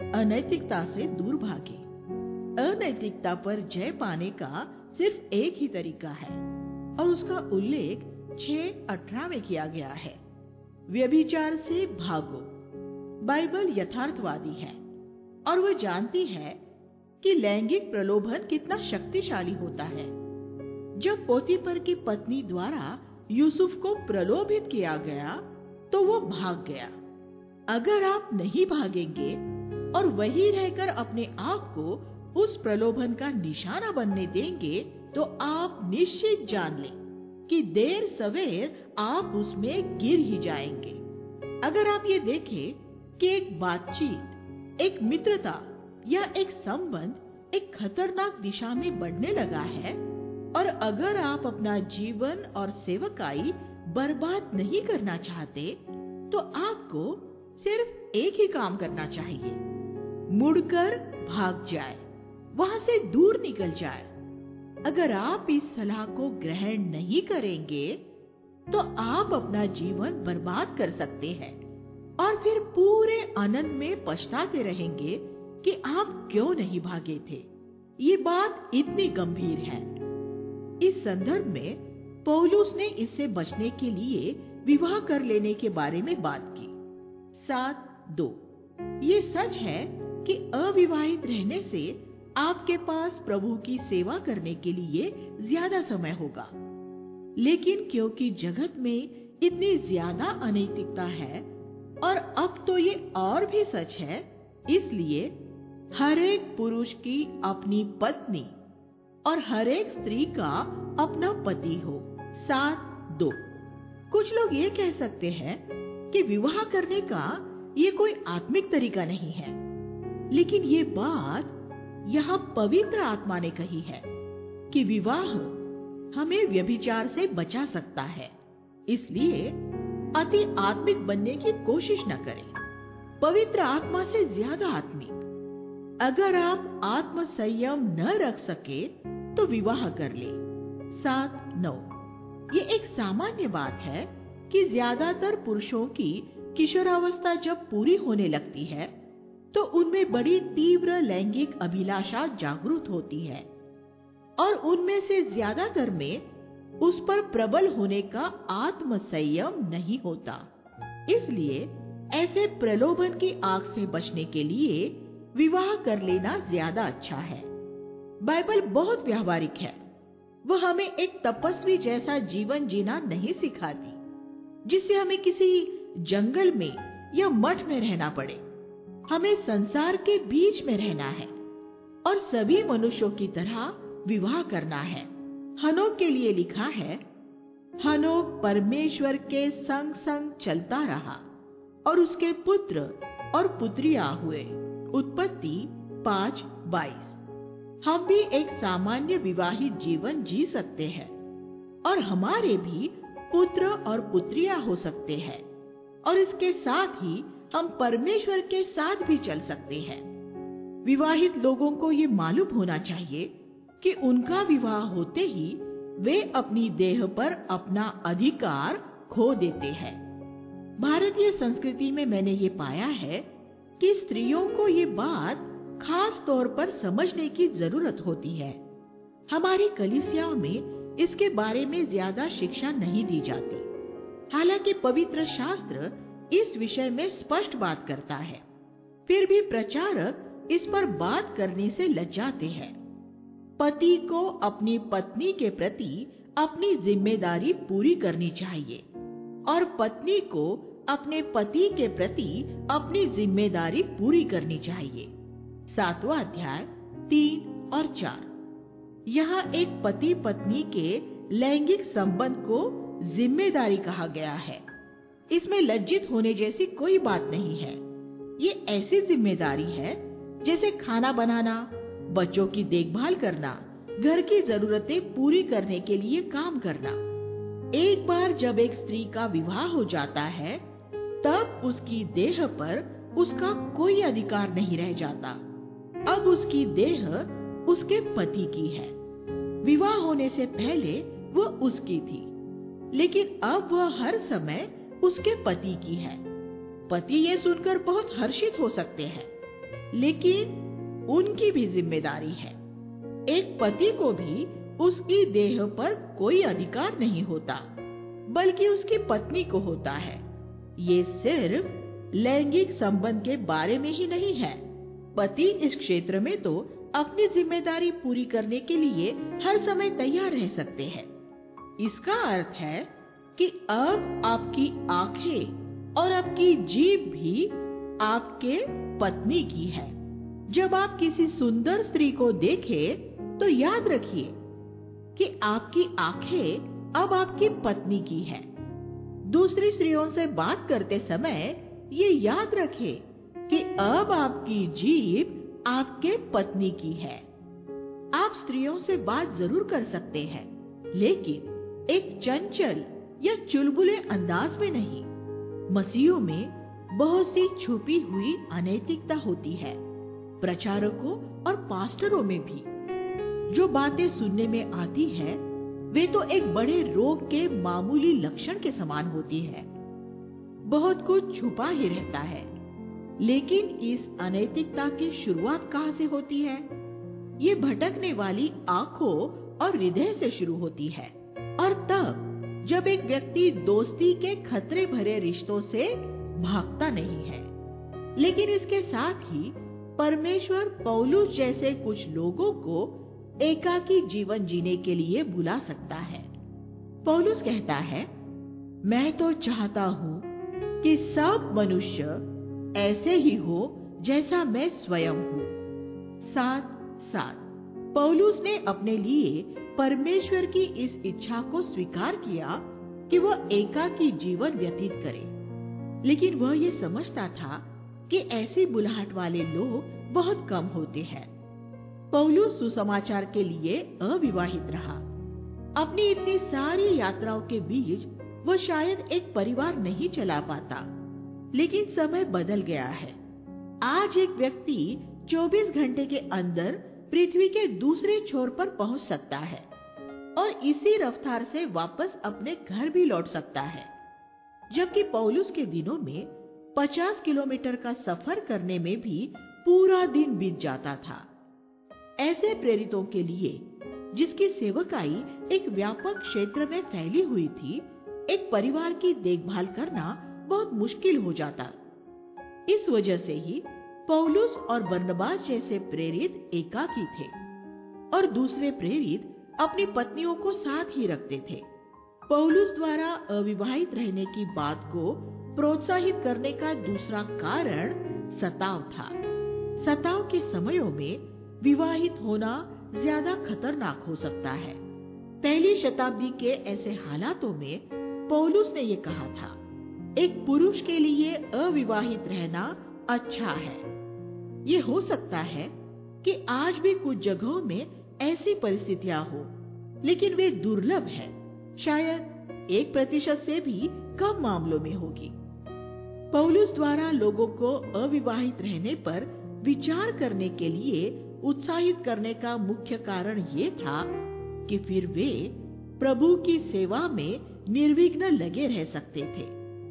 अनैतिकता से दूर भागे। अनैतिकता पर जय पाने का सिर्फ एक ही तरीका है और उसका उल्लेख 6:18 में किया गया है। व्यभिचार से भागो। बाइबल यथार्थवादी है और वह जानती है कि लैंगिक प्रलोभन कितना शक्तिशाली होता है। जब पोतीफर की पत्नी द्वारा यूसुफ को प्रलोभित किया गया तो वो भाग गया। अगर आप नहीं भागेंगे और वहीं रहकर अपने आप को उस प्रलोभन का निशाना बनने देंगे तो आप निश्चित जान लें कि देर सवेर आप उसमें गिर ही जाएंगे। अगर आप ये देखें कि एक बातचीत, एक मित्रता या एक संबंध एक खतरनाक दिशा में बढ़ने लगा है और अगर आप अपना जीवन और सेवकाई बर्बाद नहीं करना चाहते तो आपको सिर्फ एक ही काम करना चाहिए, मुड़कर भाग जाए, वहां से दूर निकल जाए। अगर आप इस सलाह को ग्रहण नहीं करेंगे तो आप अपना जीवन बर्बाद कर सकते हैं और फिर पूरे आनंद में पछताते रहेंगे कि आप क्यों नहीं भागे थे। ये बात इतनी गंभीर है। इस संदर्भ में पौलुस ने इससे बचने के लिए विवाह कर लेने के बारे में बात की। 7:2 ये सच है कि अविवाहित रहने से आपके पास प्रभु की सेवा करने के लिए ज्यादा समय होगा, लेकिन क्योंकि जगत में इतनी ज्यादा अनैतिकता है और अब तो ये और भी सच है, इसलिए हर एक पुरुष की अपनी पत्नी और हर एक स्त्री का अपना पति हो। 7:2 कुछ लोग ये कह सकते हैं कि विवाह करने का ये कोई आत्मिक तरीका नहीं है, लेकिन ये बात यहाँ पवित्र आत्मा ने कही है कि विवाह हमें व्यभिचार से बचा सकता है। इसलिए अति आत्मिक बनने की कोशिश न करें, पवित्र आत्मा से ज्यादा आत्मिक। अगर आप आत्म संयम न रख सके तो विवाह कर ले। 7:9 ये एक सामान्य बात है कि ज्यादातर पुरुषों की किशोरावस्था जब पूरी होने लगती है तो उनमें बड़ी तीव्र लैंगिक अभिलाषा जागृत होती है और उनमें से ज्यादातर में उस पर प्रबल होने का आत्म संयम नहीं होता। इसलिए ऐसे प्रलोभन की आग से बचने के लिए विवाह कर लेना ज्यादा अच्छा है। बाइबल बहुत व्यावहारिक है। वह हमें एक तपस्वी जैसा जीवन जीना नहीं सिखाती जिससे हमें किसी जंगल में या मठ में रहना पड़े। हमें संसार के बीच में रहना है और सभी मनुष्यों की तरह विवाह करना है। हनोक के लिए लिखा है, हनोक परमेश्वर के संग संग चलता रहा और उसके पुत्र और पुत्रियां हुए। उत्पत्ति 5:22। हम भी एक सामान्य विवाहित जीवन जी सकते हैं और हमारे भी पुत्र और पुत्रियां हो सकते हैं और इसके साथ ही हम परमेश्वर के साथ भी चल सकते हैं। विवाहित लोगों को ये मालूम होना चाहिए कि उनका विवाह होते ही वे अपनी देह पर अपना अधिकार खो देते हैं। भारतीय संस्कृति में मैंने ये पाया है कि स्त्रियों को ये बात खास तौर पर समझने की जरूरत होती है। हमारी कलीसियाओं में इसके बारे में ज्यादा शिक्षा नहीं दी जाती, हालांकि पवित्र शास्त्र इस विषय में स्पष्ट बात करता है। फिर भी प्रचारक इस पर बात करने से लज्जाते हैं। पति को अपनी पत्नी के प्रति अपनी जिम्मेदारी पूरी करनी चाहिए और पत्नी को अपने पति के प्रति अपनी जिम्मेदारी पूरी करनी चाहिए। 7वां अध्याय 3 और 4। यहाँ एक पति पत्नी के लैंगिक संबंध को जिम्मेदारी कहा गया है। इसमें लज्जित होने जैसी कोई बात नहीं है। ये ऐसी जिम्मेदारी है जैसे खाना बनाना, बच्चों की देखभाल करना, घर की जरूरतें पूरी करने के लिए काम करना। एक बार जब एक स्त्री का विवाह हो जाता है तब उसकी देह पर उसका कोई अधिकार नहीं रह जाता। अब उसकी देह उसके पति की है। विवाह होने से पहले वह उसकी थी, लेकिन अब वह हर समय उसके पति की है। पति ये सुनकर बहुत हर्षित हो सकते हैं, लेकिन उनकी भी जिम्मेदारी है। एक पति को भी उसकी देह पर कोई अधिकार नहीं होता, बल्कि उसकी पत्नी को होता है। ये सिर्फ लैंगिक संबंध के बारे में ही नहीं है। पति इस क्षेत्र में तो अपनी जिम्मेदारी पूरी करने के लिए हर समय तैयार रह सकते हैं। इसका अर्थ है कि अब आपकी आंखें और आपकी जीभ भी आपके पत्नी की है। जब आप किसी सुंदर स्त्री को देखें तो याद रखिए कि आपकी आंखें अब आपकी पत्नी की है। दूसरी स्त्रियों से बात करते समय ये याद रखें कि अब आपकी जीभ आपके पत्नी की है। आप स्त्रियों से बात जरूर कर सकते हैं, लेकिन एक चंचल या चुलबुले अंदाज में नहीं। मसीहों में बहुत सी छुपी हुई अनैतिकता होती है। प्रचारकों और पास्टरों में भी जो बातें सुनने में आती है, वे तो एक बड़े रोग के मामूली लक्षण के समान होती है। बहुत कुछ छुपा ही रहता है। लेकिन इस अनैतिकता की शुरुआत कहाँ से होती है? ये भटकने वाली आंखों और हृदय से शुरू होती है। और तब जब एक व्यक्ति दोस्ती के खतरे भरे रिश्तों से भागता नहीं है, लेकिन इसके साथ ही परमेश्वर पौलुस जैसे कुछ लोगों को एकाकी जीवन जीने के लिए बुला सकता है। पौलुस कहता है, मैं तो चाहता हूँ कि सब मनुष्य ऐसे ही हो जैसा मैं स्वयं हूँ। 7:7 पौलुस ने अपने लिए परमेश्वर की इस इच्छा को स्वीकार किया कि वह एकाकी जीवन व्यतीत करे, लेकिन वह ये समझता था कि ऐसी बुलाहट वाले लोग बहुत कम होते हैं। पौलुस सुसमाचार के लिए अविवाहित रहा। अपनी इतनी सारी यात्राओं के बीच वह शायद एक परिवार नहीं चला पाता, लेकिन समय बदल गया है। आज एक व्यक्ति 24 घंटे के अंदर पृथ्वी के दूसरे छोर पर पहुंच सकता है और इसी रफ्तार से वापस अपने घर भी लौट सकता है, जबकि पौलुस के दिनों में 50 किलोमीटर का सफर करने में भी पूरा दिन बीत जाता था। ऐसे प्रेरितों के लिए, जिसकी सेवकाई एक व्यापक क्षेत्र में फैली हुई थी, एक परिवार की देखभाल करना बहुत मुश्किल हो जाता। इस वजह से ही पौलुस और बरनबास जैसे प्रेरित एकाकी थे और दूसरे प्रेरित अपनी पत्नियों को साथ ही रखते थे। पौलुस द्वारा अविवाहित रहने की बात को प्रोत्साहित करने का दूसरा कारण सताव था। सताव के समयों में विवाहित होना ज्यादा खतरनाक हो सकता है। पहली शताब्दी के ऐसे हालातों में पौलुस ने ये कहा था, एक पुरुष के लिए अविवाहित रहना अच्छा है। ये हो सकता है कि आज भी कुछ जगहों में ऐसी परिस्थितियां हो, लेकिन वे दुर्लभ है। शायद 1% से भी कम मामलों में होगी। पौलुस द्वारा लोगों को अविवाहित रहने पर विचार करने के लिए उत्साहित करने का मुख्य कारण ये था कि फिर वे प्रभु की सेवा में निर्विघ्न लगे रह सकते थे।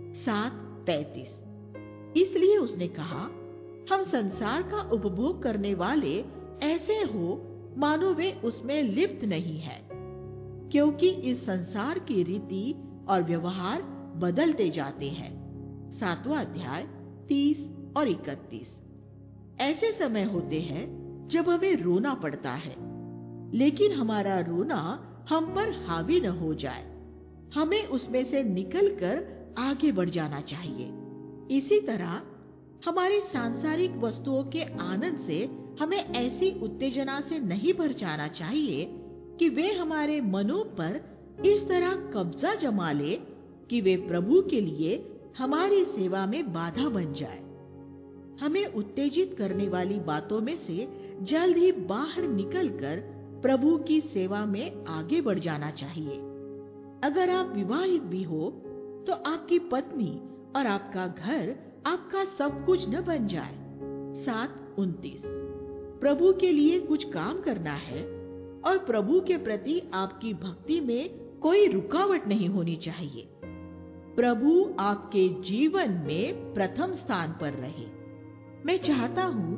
7:33 इसलिए उसने कहा, हम संसार का उपभोग करने वाले ऐसे हो मानो वे उसमें लिप्त नहीं है, क्योंकि इस संसार की रीति और व्यवहार बदलते जाते हैं। 7वां अध्याय 30 और 31। ऐसे समय होते हैं जब हमें रोना पड़ता है, लेकिन हमारा रोना हम पर हावी न हो जाए। हमें उसमें से निकलकर आगे बढ़ जाना चाहिए। इसी तरह हमारी सांसारिक वस्तुओं के आनंद से हमें ऐसी उत्तेजना से नहीं भर जाना चाहिए कि वे हमारे मनों पर इस तरह कब्जा जमा ले कि वे प्रभु के लिए हमारी सेवा में बाधा बन जाए। हमें उत्तेजित करने वाली बातों में से जल्द ही बाहर निकलकर प्रभु की सेवा में आगे बढ़ जाना चाहिए। अगर आप विवाहित भी हो तो आपकी पत्नी और आपका घर आपका सब कुछ न बन जाए। 7:29 प्रभु के लिए कुछ काम करना है और प्रभु के प्रति आपकी भक्ति में कोई रुकावट नहीं होनी चाहिए। प्रभु आपके जीवन में प्रथम स्थान पर रहे। मैं चाहता हूँ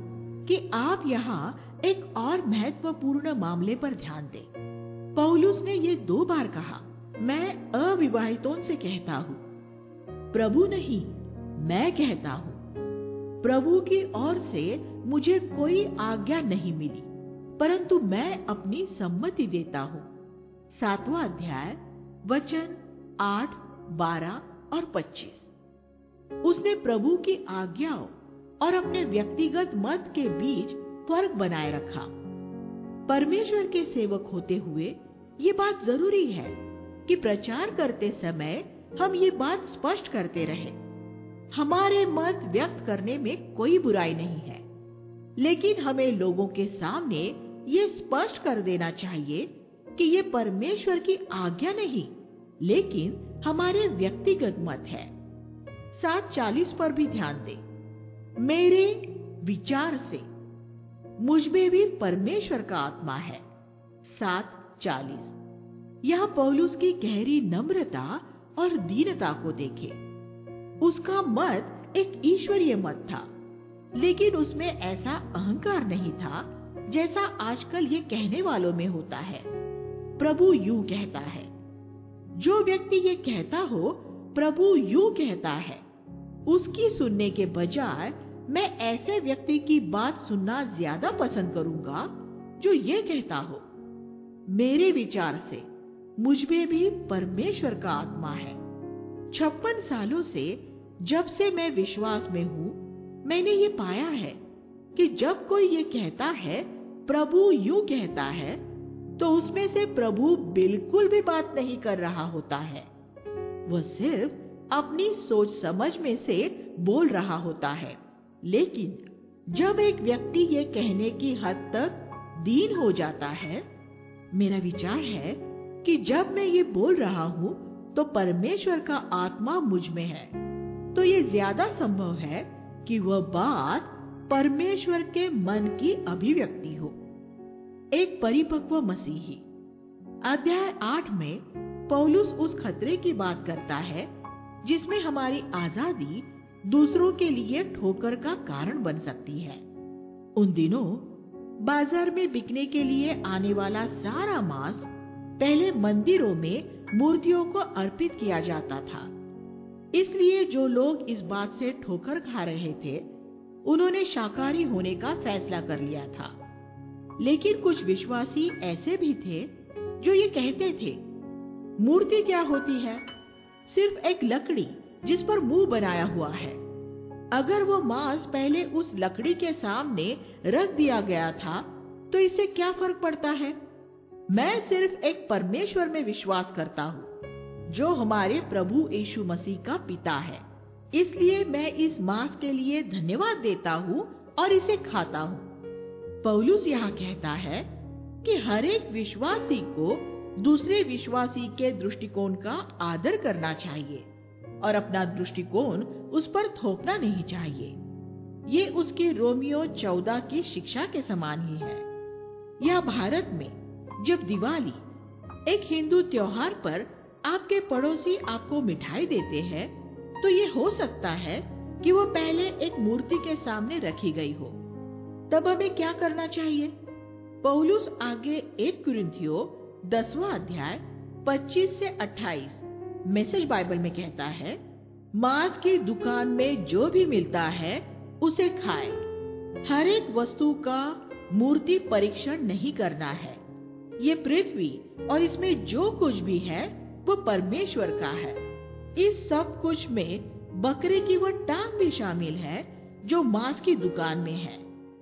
कि आप यहाँ एक और महत्वपूर्ण मामले पर ध्यान दें। पौलुस ने ये 2 बार कहा, मैं अविवाहितों से कहता हूँ, प्रभु नहीं, मैं कहता हूँ। प्रभु की ओर से मुझे कोई आज्ञा नहीं मिली, परंतु मैं अपनी सम्मति देता हूँ। 7वां अध्याय वचन 8, 12 और 25। उसने प्रभु की आज्ञाओं और अपने व्यक्तिगत मत के बीच फर्क बनाए रखा। परमेश्वर के सेवक होते हुए ये बात जरूरी है कि प्रचार करते समय हम ये बात स्पष्ट करते रहे। हमारे मत व्यक्त करने में कोई बुराई नहीं है, लेकिन हमें लोगों के सामने ये स्पष्ट कर देना चाहिए कि ये परमेश्वर की आज्ञा नहीं, लेकिन हमारे व्यक्तिगत मत है। 7:40 पर भी ध्यान दें। मेरे विचार से मुझ में भी परमेश्वर का आत्मा है। 7:40। यहाँ पौलुस की गहरी नम्रता और दीनता को देखें। उसका मत एक ईश्वरीय मत था, लेकिन उसमें ऐसा अहंकार नहीं था जैसा आजकल ये कहने वालों में होता है। प्रभु यूं कहता है। जो व्यक्ति ये कहता हो प्रभु यूं कहता है, उसकी सुनने के बजाय मैं ऐसे व्यक्ति की बात सुनना ज्यादा पसंद करूंगा जो ये कहता हो, मेरे विचार से मुझ में भी परमेश्वर का आत्मा है। 56 सालों से जब से मैं विश्वास में हूँ, मैंने ये पाया है कि जब कोई ये कहता है प्रभु यूं कहता है, तो उसमें से प्रभु बिल्कुल भी बात नहीं कर रहा होता है। वह सिर्फ अपनी सोच समझ में से बोल रहा होता है। लेकिन जब एक व्यक्ति ये कहने की हद तक दीन हो जाता है, मेरा विचार है कि जब मैं ये बोल रहा हूँ तो परमेश्वर का आत्मा मुझ में है, तो ये ज्यादा संभव है कि वह बात परमेश्वर के मन की अभिव्यक्ति हो। एक परिपक्व मसीही। अध्याय 8 में पौलुस उस खतरे की बात करता है जिसमें हमारी आजादी दूसरों के लिए ठोकर का कारण बन सकती है। उन दिनों बाजार में बिकने के लिए आने वाला सारा मांस पहले मंदिरों में मूर्तियों को अर्पित किया जाता था। इसलिए जो लोग इस बात से ठोकर खा रहे थे, उन्होंने शाकाहारी होने का फैसला कर लिया था। लेकिन कुछ विश्वासी ऐसे भी थे जो ये कहते थे, मूर्ति क्या होती है? सिर्फ एक लकड़ी जिस पर मुंह बनाया हुआ है। अगर वो मांस पहले उस लकड़ी के सामने रख दिया गया था, तो इससे क्या फर्क पड़ता है? मैं सिर्फ एक परमेश्वर में विश्वास करता हूँ जो हमारे प्रभु यीशु मसीह का पिता है। इसलिए मैं इस मांस के लिए धन्यवाद देता हूँ और इसे खाता हूँ। पौलुस यहाँ कहता है कि हर एक विश्वासी को दूसरे विश्वासी के दृष्टिकोण का आदर करना चाहिए और अपना दृष्टिकोण उस पर थोपना नहीं चाहिए। ये उसके रोमियो 14 की शिक्षा के समान ही है। यह भारत में जब दिवाली, एक हिंदू त्योहार पर आपके पड़ोसी आपको मिठाई देते हैं, तो ये हो सकता है कि वो पहले एक मूर्ति के सामने रखी गई हो। तब हमें क्या करना चाहिए? पौलुस आगे 1 कुरिन्थियों 10वां अध्याय 25 से 28 मैसेज बाइबल में कहता है, मांस की दुकान में जो भी मिलता है उसे खाए। हर एक वस्तु का मूर्ति परीक्षण नहीं करना है। ये पृथ्वी और इसमें जो कुछ भी है वो परमेश्वर का है। इस सब कुछ में बकरे की वो टांग भी शामिल है जो मांस की दुकान में है।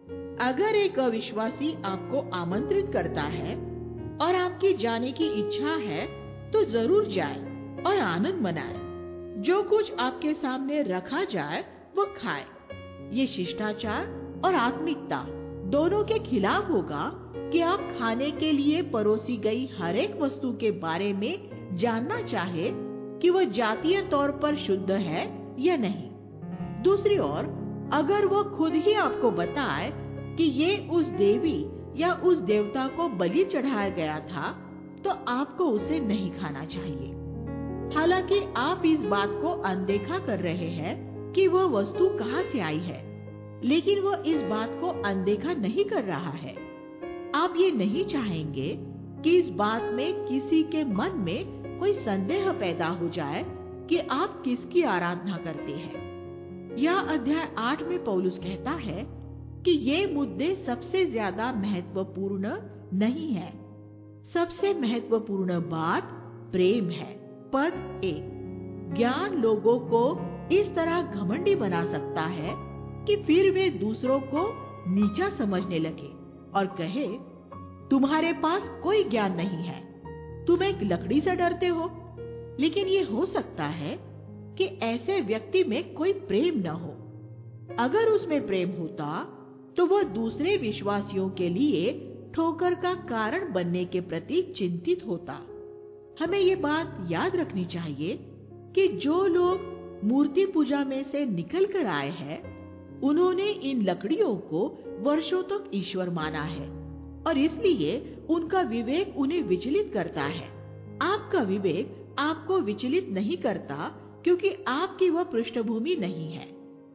अगर एक अविश्वासी आपको आमंत्रित करता है और आपकी जाने की इच्छा है, तो जरूर जाए और आनंद मनाए। जो कुछ आपके सामने रखा जाए वो खाए। ये शिष्टाचार और आत्मिकता दोनों के खिलाफ होगा कि आप खाने के लिए परोसी गई हर एक वस्तु के बारे में जानना चाहे कि वह जातीय तौर पर शुद्ध है या नहीं। दूसरी ओर, अगर वो खुद ही आपको बताए कि ये उस देवी या उस देवता को बलि चढ़ाया गया था, तो आपको उसे नहीं खाना चाहिए। हालांकि आप इस बात को अनदेखा कर रहे हैं कि वह वस्तु कहाँ से आई है, लेकिन वह इस बात को अनदेखा नहीं कर रहा है। आप ये नहीं चाहेंगे कि इस बात में किसी के मन में कोई संदेह पैदा हो जाए कि आप किसकी आराधना करते हैं। यह अध्याय 8 में पौलुस कहता है कि ये मुद्दे सबसे ज्यादा महत्वपूर्ण नहीं है। सबसे महत्वपूर्ण बात प्रेम है। पद 1, ज्ञान लोगों को इस तरह घमंडी बना सकता है कि फिर वे दूसरों को नीचा समझने लगे और कहे, तुम्हारे पास कोई ज्ञान नहीं है, तुम एक लकड़ी से डरते हो। लेकिन ये हो सकता है कि ऐसे व्यक्ति में कोई प्रेम न हो। अगर उसमें प्रेम होता तो वह दूसरे विश्वासियों के लिए ठोकर का कारण बनने के प्रति चिंतित होता। हमें ये बात याद रखनी चाहिए कि जो लोग मूर्ति पूजा में से निकल कर आए हैं, उन्होंने इन लकड़ियों को वर्षों तक ईश्वर माना है और इसलिए उनका विवेक उन्हें विचलित करता है। आपका विवेक आपको विचलित नहीं करता क्योंकि आपकी वह पृष्ठभूमि नहीं है।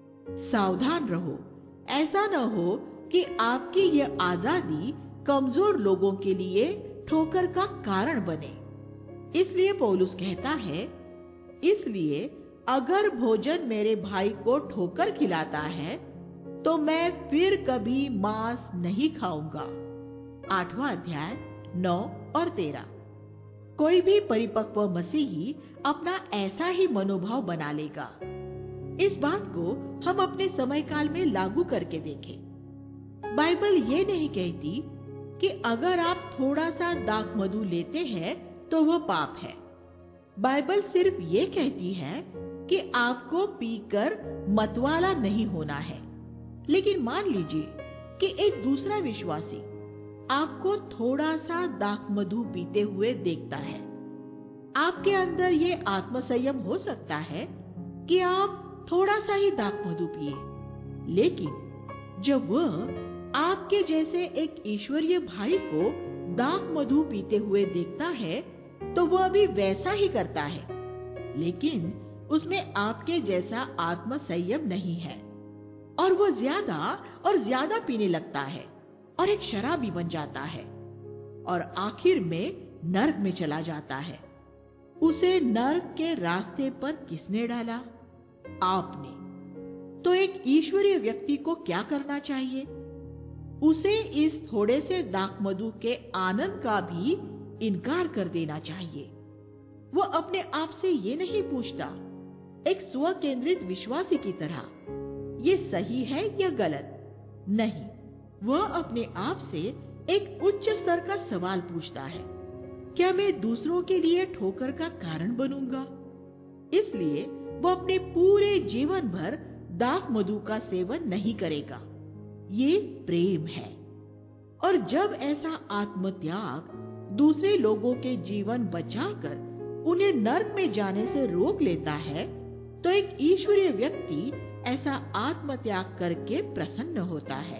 सावधान रहो, ऐसा न हो कि आपकी यह आजादी कमजोर लोगों के लिए ठोकर का कारण बने। इसलिए पौलुस कहता है, इसलिए अगर भोजन मेरे भाई को ठोकर खिलाता है तो मैं फिर कभी मांस नहीं खाऊंगा। 8वां अध्याय 9 और 13। कोई भी परिपक्व मसीही अपना ऐसा ही मनोभाव बना लेगा। इस बात को हम अपने समय काल में लागू करके देखें। बाइबल ये नहीं कहती कि अगर आप थोड़ा सा दाख मधु लेते हैं तो वह पाप है। बाइबल सिर्फ ये कहती है कि आपको पीकर मतवाला नहीं होना है। लेकिन मान लीजिए कि एक दूसरा विश्वासी आपको थोड़ा सा दाख मधु पीते हुए देखता है। आपके अंदर ये आत्मसंयम हो सकता है कि आप थोड़ा सा ही दाख मधु पिए, लेकिन जब वह आपके जैसे एक ईश्वरीय भाई को दाख मधु पीते हुए देखता है तो वह भी वैसा ही करता है, लेकिन उसमें आपके जैसा आत्मसंयम नहीं है और वह ज्यादा और ज्यादा पीने लगता है और एक शराबी बन जाता है और आखिर में नर्क में चला जाता है। उसे नर्क के रास्ते पर किसने डाला? आपने। तो एक ईश्वरीय व्यक्ति को क्या करना चाहिए? उसे इस थोड़े से दाख मधु के आनंद का भी इनकार कर देना चाहिए। वह अपने आप से ये नहीं पूछता, एक स्व केंद्रित विश्वासी की तरह, ये सही है या गलत। नहीं, वह अपने आप से एक उच्च स्तर का सवाल पूछता है, क्या मैं दूसरों के लिए ठोकर का कारण बनूंगा? इसलिए वह अपने पूरे जीवन भर दाख मधु का सेवन नहीं करेगा। ये प्रेम है। और जब ऐसा आत्मत्याग दूसरे लोगों के जीवन बचाकर उन्हें नर्क में जाने से रोक लेता है, तो एक ईश्वरीय व्यक्ति ऐसा आत्मत्याग करके प्रसन्न होता है।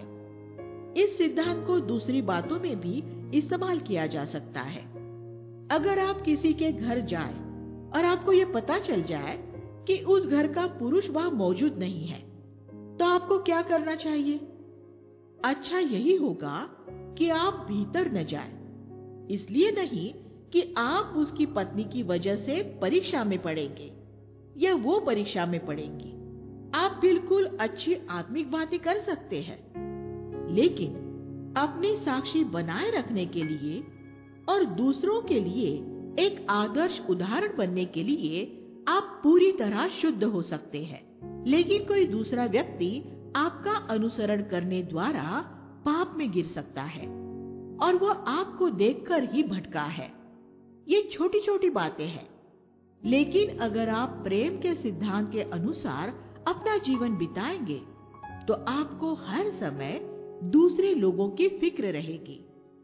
इस सिद्धांत को दूसरी बातों में भी इस्तेमाल किया जा सकता है। अगर आप किसी के घर जाएं और आपको यह पता चल जाए कि उस घर का पुरुष वहां मौजूद नहीं है, तो आपको क्या करना चाहिए? अच्छा यही होगा कि आप भीतर न जाएं। इसलिए नहीं कि आप उसकी पत्नी की वजह से परीक्षा में पड़ेंगे या वो परीक्षा में पड़ेंगी। आप बिल्कुल अच्छी आत्मिक बातें कर सकते हैं, लेकिन अपनी साक्षी बनाए रखने के लिए और दूसरों के लिए एक आदर्श उदाहरण बनने के लिए आप पूरी तरह शुद्ध हो सकते हैं। लेकिन कोई दूसरा व्यक्ति आपका अनुसरण करने द्वारा पाप में गिर सकता है और वह आपको देखकर ही भटका है। ये छोटी छोटी बातें हैं, लेकिन अगर आप प्रेम के सिद्धांत के अनुसार अपना जीवन बिताएंगे तो आपको हर समय दूसरे लोगों की फिक्र रहेगी।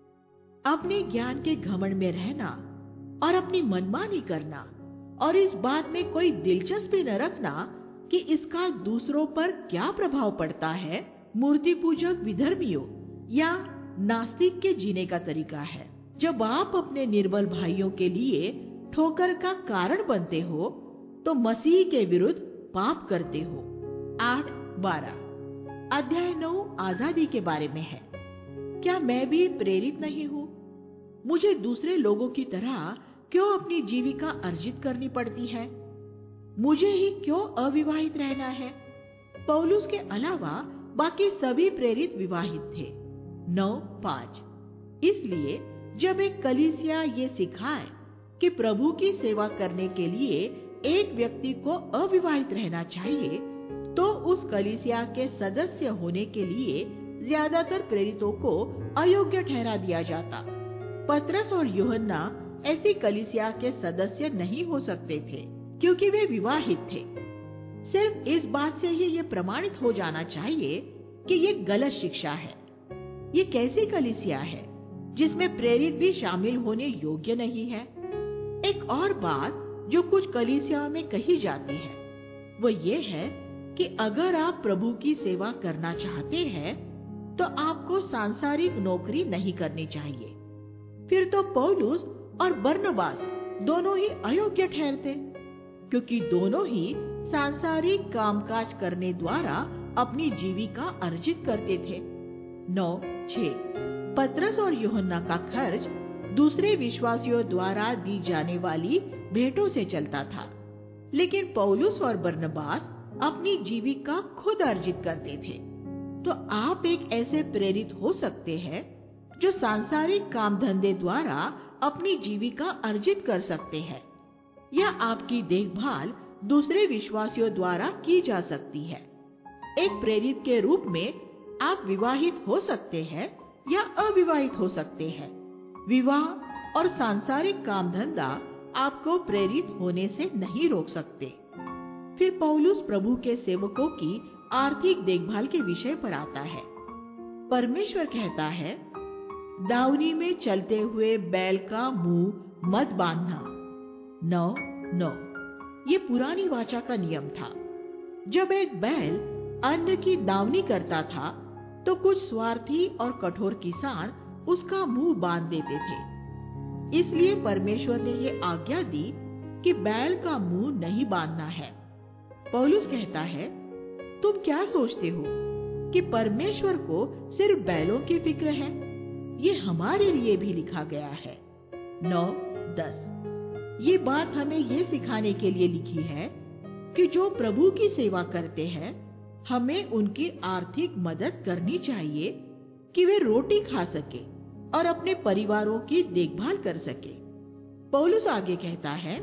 अपने ज्ञान के घमंड में रहना और अपनी मनमानी करना और इस बात में कोई दिलचस्पी न रखना कि इसका दूसरों पर क्या प्रभाव पड़ता है, मूर्ति पूजक विधर्मियों या नास्तिक के जीने का तरीका है। जब आप अपने निर्बल भाइयों के लिए ठोकर का कारण बनते हो तो मसीह के विरुद्ध पाप करते हो। 8:12। अध्याय 9 आजादी के बारे में है। क्या मैं भी प्रेरित नहीं हूँ? मुझे दूसरे लोगों की तरह क्यों अपनी जीविका अर्जित करनी पड़ती है? मुझे ही क्यों अविवाहित रहना है? पौलुस के अलावा बाकी सभी प्रेरित विवाहित थे। 9:5 इसलिए जब एक कलीसिया ये सिखाए कि प्रभु की सेवा करने के लिए एक व्यक्ति को अविवाहित रहना चाहिए, तो उस कलीसिया के सदस्य होने के लिए ज्यादातर प्रेरितों को अयोग्य ठहरा दिया जाता। पतरस और यूहन्ना ऐसी कलीसिया के सदस्य नहीं हो सकते थे क्योंकि वे विवाहित थे। सिर्फ इस बात से ही ये प्रमाणित हो जाना चाहिए कि ये गलत शिक्षा है। ये कैसी कलीसिया है जिसमें प्रेरित भी शामिल होने योग्य नहीं है? एक और बात जो कुछ कलीसियाओं में कही जाती है वो ये है कि अगर आप प्रभु की सेवा करना चाहते हैं तो आपको सांसारिक नौकरी नहीं करनी चाहिए। फिर तो पौलुस और बरनबास दोनों ही अयोग्य ठहरते, क्योंकि दोनों ही सांसारिक कामकाज करने द्वारा अपनी जीविका अर्जित करते थे। 9:6 पतरस और यूहन्ना का खर्च दूसरे विश्वासियों द्वारा दी जाने वाली भेंटों से चलता था, लेकिन पौलुस और बरनबास अपनी जीविका खुद अर्जित करते थे। तो आप एक ऐसे प्रेरित हो सकते हैं जो सांसारिक काम धंधे द्वारा अपनी जीविका अर्जित कर सकते हैं, या आपकी देखभाल दूसरे विश्वासियों द्वारा की जा सकती है। एक प्रेरित के रूप में आप विवाहित हो सकते हैं या अविवाहित हो सकते हैं। विवाह और सांसारिक काम धंधा आपको प्रेरित होने से नहीं रोक सकते। फिर पौलुस प्रभु के सेवकों की आर्थिक देखभाल के विषय पर आता है। परमेश्वर कहता है, दावनी में चलते हुए बैल का मुंह मत बांधना। 9:9 ये पुरानी वाचा का नियम था। जब एक बैल अन्न की दावनी करता था तो कुछ स्वार्थी और कठोर किसान उसका मुंह बांध देते थे। इसलिए परमेश्वर ने ये आज्ञा दी कि बैल का मुंह नहीं बांधना है। पौलुस कहता है, तुम क्या सोचते हो कि परमेश्वर को सिर्फ बैलों की फिक्र है? ये हमारे लिए भी लिखा गया है। 9:10 ये बात हमें ये सिखाने के लिए लिखी है कि जो प्रभु की सेवा करते हैं हमें उनकी आर्थिक मदद करनी चाहिए कि वे रोटी खा सके और अपने परिवारों की देखभाल कर सके। पौलुस आगे कहता है,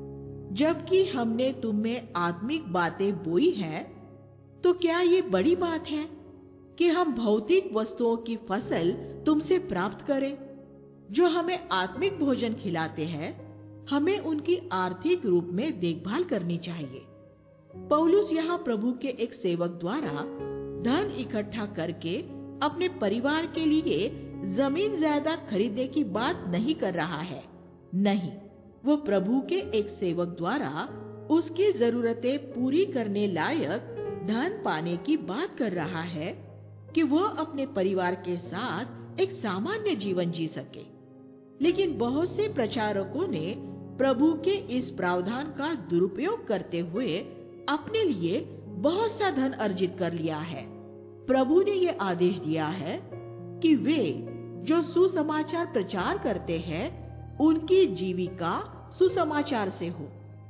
जबकि हमने तुम में आत्मिक बातें बोई हैं, तो क्या ये बड़ी बात है कि हम भौतिक वस्तुओं की फसल तुमसे प्राप्त करें? जो हमें आत्मिक भोजन खिलाते हैं, हमें उनकी आर्थिक रूप में देखभाल करनी चाहिए। पौलुस यहाँ प्रभु के एक सेवक द्वारा धन इकट्ठा करके अपने परिवार के लिए जमीन जायदाद खरीदने की बात नहीं कर रहा है। नहीं, वो प्रभु के एक सेवक द्वारा उसकी जरूरतें पूरी करने लायक धन पाने की बात कर रहा है कि वह अपने परिवार के साथ एक सामान्य जीवन जी सके। लेकिन बहुत से प्रचारकों ने प्रभु के इस प्रावधान का दुरुपयोग करते हुए अपने लिए बहुत सा धन अर्जित कर लिया है। प्रभु ने ये आदेश दिया है कि वे जो सुसमाचार प्रचार करते हैं उनकी जीविका सुसमाचार से हो।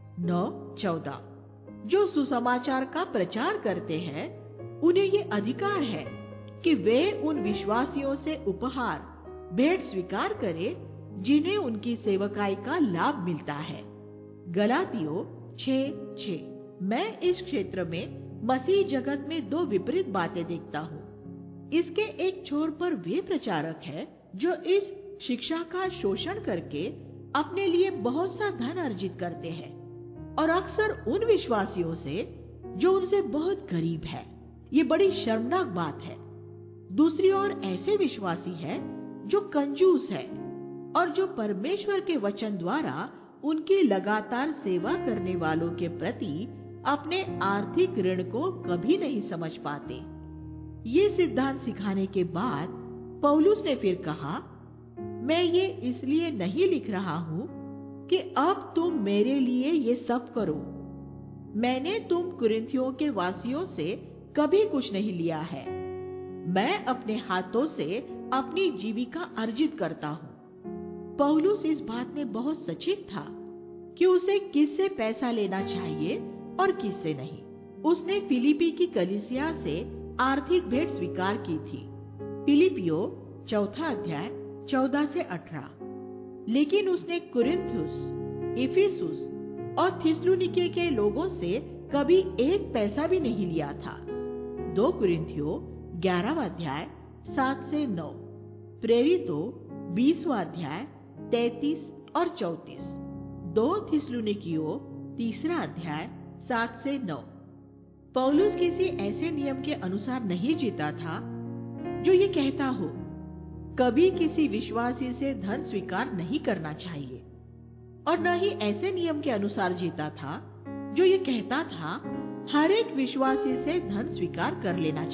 9:14 जो सुसमाचार का प्रचार करते हैं उन्हें ये अधिकार है कि वे उन विश्वासियों से उपहार भेंट स्वीकार करें जिन्हें उनकी सेवकाई का लाभ मिलता है। गलातियों 6:6 मैं इस क्षेत्र में मसीह जगत में दो विपरीत बातें देखता हूँ। इसके एक छोर पर वे प्रचारक हैं जो इस शिक्षा का शोषण करके अपने लिए बहुत सा धन अर्जित करते हैं, और अक्सर उन विश्वासियों से जो उनसे बहुत गरीब है। ये बड़ी शर्मनाक बात है। दूसरी ओर ऐसे विश्वासी हैं जो कंजूस है और जो परमेश्वर के वचन द्वारा उनकी लगातार सेवा करने वालों के प्रति अपने आर्थिक ऋण को कभी नहीं समझ पाते। ये सिद्धांत सिखाने के बाद पौलुस ने फिर कहा, मैं ये इसलिए नहीं लिख रहा हूँ कि अब तुम मेरे लिए ये सब करो। मैंने तुम कुरिन्थियों के वासियों से कभी कुछ नहीं लिया है। मैं अपने हाथों से अपनी जीविका अर्जित करता हूँ। पौलुस इस बात में बहुत सचेत था कि उसे किससे पैसा लेना चाहिए और किससे नहीं। उसने फिलिपी की कलीसिया से आर्थिक भेंट स्वीकार की थी। फिलिपियो 4 अध्याय 14 से 18। लेकिन उसने कुरिन्थुस, इफिसुस और थिस्सलुनीके के लोगों से कभी एक पैसा भी नहीं लिया था। 2 कुरिन्थियों 11 अध्याय 7 से 9, प्रेरितों 20 अध्याय 33 और 34, 2 थिस्सलुनीकियों 3 अध्याय 7 से 9। पौलुस किसी ऐसे नियम के अनुसार नहीं जीता था जो ये कहता हो कभी किसी विश्वासी से धन स्वीकार नहीं करना चाहिए, और न ही ऐसे नियम के अनुसार जीता था जो ये कहता था हर एक विश्वासी से धन स्वीकार कर लेना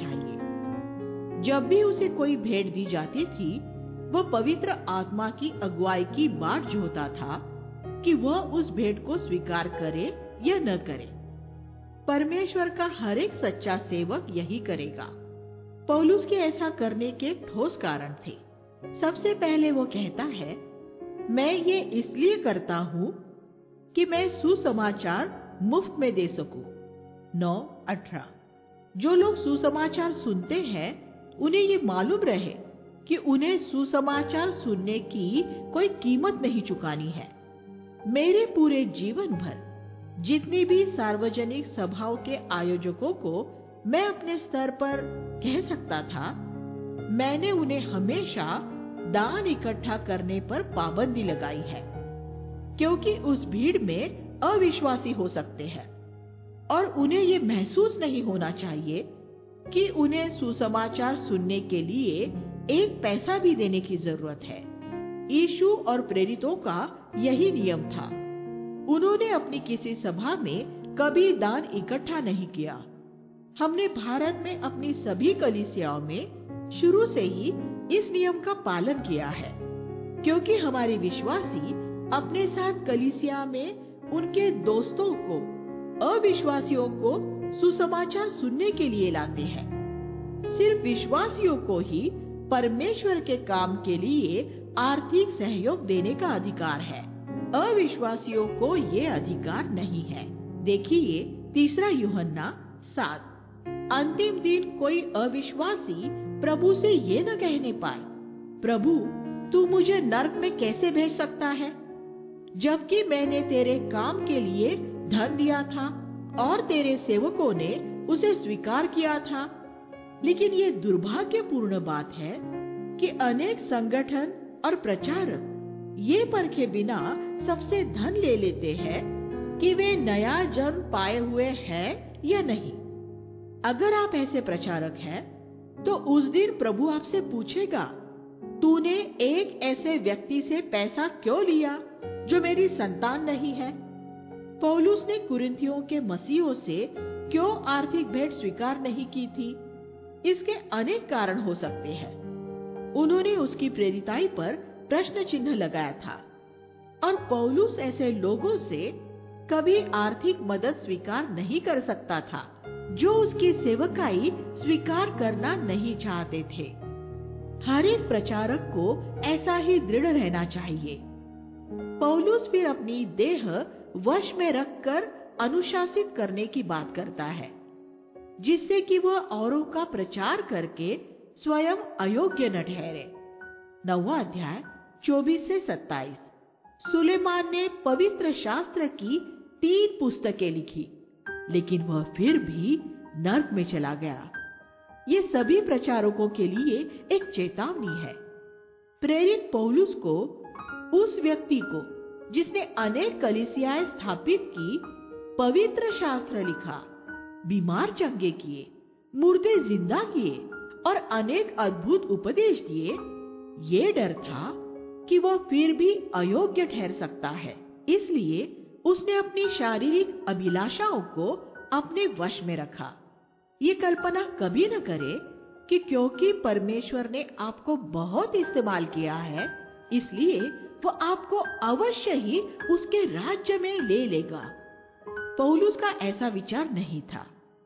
चाहिए। जब भी उसे कोई भेंट दी जाती थी, वह पवित्र आत्मा की अगुवाई की बाट जोहता था कि वह उस भेंट को स्वीकार करे या न करे। परमेश्वर का हर एक सच्चा सेवक यही करेगा। पौलुस के ऐसा करने के ठोस कारण थे। सबसे पहले वो कहता है, मैं ये इसलिए करता हूँ कि मैं सुसमाचार मुफ्त में दे सकूं। 9:18। जो लोग सुसमाचार सुनते हैं उन्हें ये मालूम रहे कि उन्हें सुसमाचार सुनने की कोई कीमत नहीं चुकानी है। मेरे पूरे जीवन भर जितनी भी सार्वजनिक सभाओं के आयोजकों को मैं अपने स्तर पर कह सकता था, मैंने उन्हें हमेशा दान इकट्ठा करने पर पाबंदी लगाई है, क्योंकि उस भीड़ में अविश्वासी हो सकते हैं और उन्हें ये महसूस नहीं होना चाहिए कि उन्हें सुसमाचार सुनने के लिए एक पैसा भी देने की जरूरत है। यीशु और प्रेरितों का यही नियम था। उन्होंने अपनी किसी सभा में कभी दान इकट्ठा नहीं किया। हमने भारत में अपनी सभी कलीसियाओं में शुरू से ही इस नियम का पालन किया है, क्योंकि हमारे विश्वासी अपने साथ कलीसिया में उनके दोस्तों को, अविश्वासियों को सुसमाचार सुनने के लिए लाते हैं। सिर्फ विश्वासियों को ही परमेश्वर के काम के लिए आर्थिक सहयोग देने का अधिकार है। अविश्वासियों को ये अधिकार नहीं है। देखिए 3 यूहन्ना 7। अंतिम दिन कोई अविश्वासी प्रभु से ये न कहने पाए, प्रभु तू मुझे नरक में कैसे भेज सकता है, जबकि मैंने तेरे काम के लिए धन दिया था और तेरे सेवकों ने उसे स्वीकार किया था। लेकिन ये दुर्भाग्यपूर्ण बात है कि अनेक संगठन और प्रचारक ये परखे बिना सबसे धन ले लेते हैं कि वे नया जन्म पाए हुए हैं या नहीं। अगर आप ऐसे प्रचारक हैं, तो उस दिन प्रभु आपसे पूछेगा, तूने एक ऐसे व्यक्ति से पैसा क्यों लिया जो मेरी संतान नहीं है? पौलुस ने कुरिन्थियों के मसीहों से क्यों आर्थिक भेंट स्वीकार नहीं की थी? इसके अनेक कारण हो सकते हैं। उन्होंने उसकी प्रेरिताई पर प्रश्न चिन्ह लगाया था, और पौलुस ऐसे लोगों से कभी आर्थिक मदद स्वीकार नहीं कर सकता था जो उसकी सेवकाई स्वीकार करना नहीं चाहते थे। हर एक प्रचारक को ऐसा ही दृढ़ रहना चाहिए। पौलुस फिर अपनी देह वश में रखकर अनुशासित करने की बात करता है, जिससे कि वह औरों का प्रचार करके स्वयं अयोग्य न ठहरे। 9 अध्याय 24 से 27। सुलेमान ने पवित्र शास्त्र की 3 पुस्तकें लिखी, लेकिन वह फिर भी नर्क में चला गया। ये सभी प्रचारकों के लिए एक चेतावनी है। प्रेरित पौलुस को, उस व्यक्ति को जिसने अनेक कलीसियाएं स्थापित की, पवित्र शास्त्र लिखा, बीमार चंगे किए, मुर्दे जिंदा किए और अनेक अद्भुत उपदेश दिए, ये डर था कि वह फिर भी अयोग्य ठहर सकता है। इसलिए उसने अपनी शारीरिक अभिलाषाओं को अपने वश में रखा। ये कल्पना कभी न करे कि क्योंकि परमेश्वर ने आपको बहुत इस्तेमाल किया है, इसलिए वो आपको अवश्य ही उसके राज्य में ले लेगा। पौलुस का ऐसा विचार नहीं था।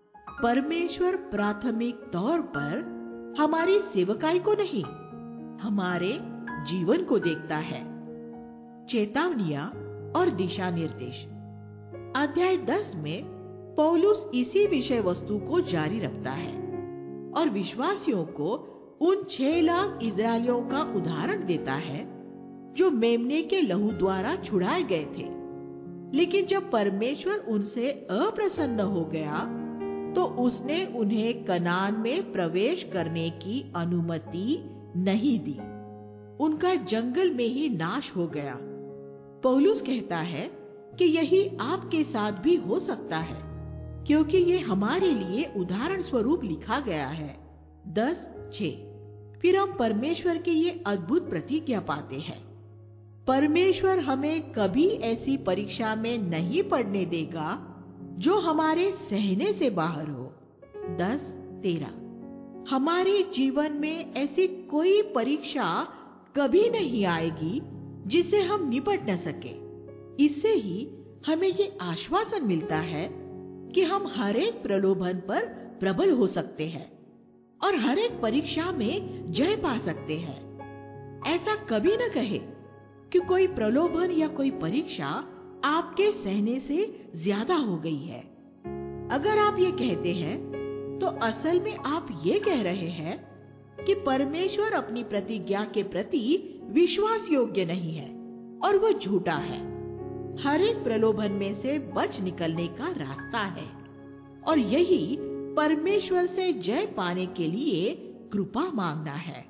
परमेश्वर प्राथमिक तौर पर हमारी सेवकाई को नहीं, हमारे जीवन को देखता है। चेतावनियां और दिशा निर्देश। अध्याय 10 में पौलुस इसी विषय वस्तु को जारी रखता है और विश्वासियों को उन 6 लाख इजरायलियों का उदाहरण देता है जो मेमने के लहू द्वारा छुड़ाए गए थे। लेकिन जब परमेश्वर उनसे अप्रसन्न हो गया तो उसने उन्हें कनान में प्रवेश करने की अनुमति नहीं दी। उनका जंगल में ही नाश हो गया। पौलुस कहता है कि यही आपके साथ भी हो सकता है, क्योंकि ये हमारे लिए उदाहरण स्वरूप लिखा गया है। 10:6। फिर हम परमेश्वर की ये अद्भुत प्रतिज्ञा पाते हैं। परमेश्वर हमें कभी ऐसी परीक्षा में नहीं पड़ने देगा जो हमारे सहने से बाहर हो। 10:13। हमारे जीवन में ऐसी कोई परीक्षा कभी नहीं आएगी जिसे हम निपट न सके। इससे ही हमें ये आश्वासन मिलता है कि हम हर एक प्रलोभन पर प्रबल हो सकते हैं और हर एक परीक्षा में जय पा सकते हैं। ऐसा कभी न कहे कि कोई प्रलोभन या कोई परीक्षा आपके सहने से ज्यादा हो गई है। अगर आप ये कहते हैं तो असल में आप ये कह रहे हैं कि परमेश्वर अपनी प्रतिज्ञा के प्रति विश्वास योग्य नहीं है और वो झूठा है। हर एक प्रलोभन में से बच निकलने का रास्ता है और यही परमेश्वर से जय पाने के लिए कृपा मांगना है।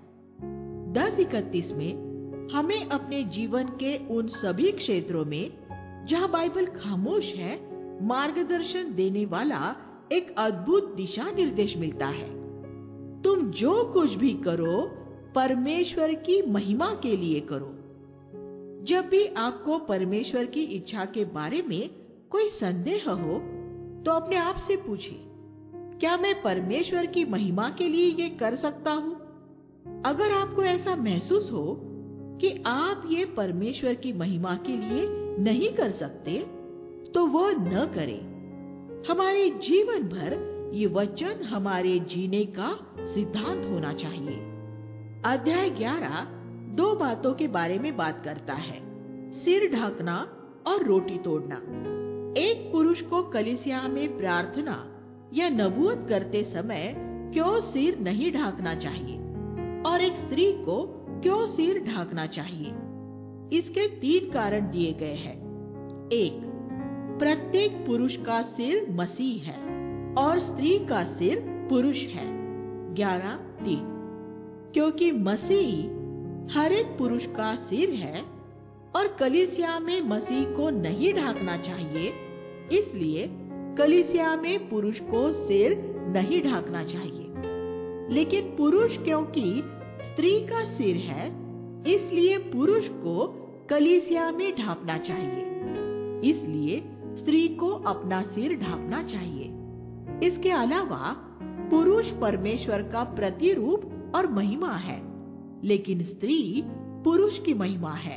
10:31 में हमें अपने जीवन के उन सभी क्षेत्रों में जहां बाइबल खामोश है, मार्गदर्शन देने वाला एक अद्भुत दिशा निर्देश मिलता है। तुम जो कुछ भी करो परमेश्वर की महिमा के लिए करो। जब भी आपको परमेश्वर की इच्छा के बारे में कोई संदेह हो तो अपने आप से पूछिए, क्या मैं परमेश्वर की महिमा के लिए ये कर सकता हूँ? अगर आपको ऐसा महसूस हो कि आप ये परमेश्वर की महिमा के लिए नहीं कर सकते तो वो न करें। हमारे जीवन भर ये वचन हमारे जीने का सिद्धांत होना चाहिए। अध्याय 11 2 बातों के बारे में बात करता है, सिर ढकना और रोटी तोड़ना। एक पुरुष को कलीसिया में प्रार्थना या नबूवत करते समय क्यों सिर नहीं ढकना चाहिए और एक स्त्री को क्यों सिर ढकना चाहिए? इसके 3 कारण दिए गए हैं। 1. प्रत्येक पुरुष का सिर मसीह है और स्त्री का सिर पुरुष है। 11:3। क्योंकि मसीह हर एक पुरुष का सिर है और कलीसिया में मसीह को नहीं ढकना चाहिए, इसलिए कलीसिया में पुरुष को सिर नहीं ढकना चाहिए। लेकिन पुरुष क्योंकि स्त्री का सिर है, इसलिए पुरुष को कलीसिया में ढांपना चाहिए। इसलिए स्त्री को अपना सिर ढांपना चाहिए। इसके अलावा पुरुष परमेश्वर का प्रतिरूप और महिमा है, लेकिन स्त्री पुरुष की महिमा है।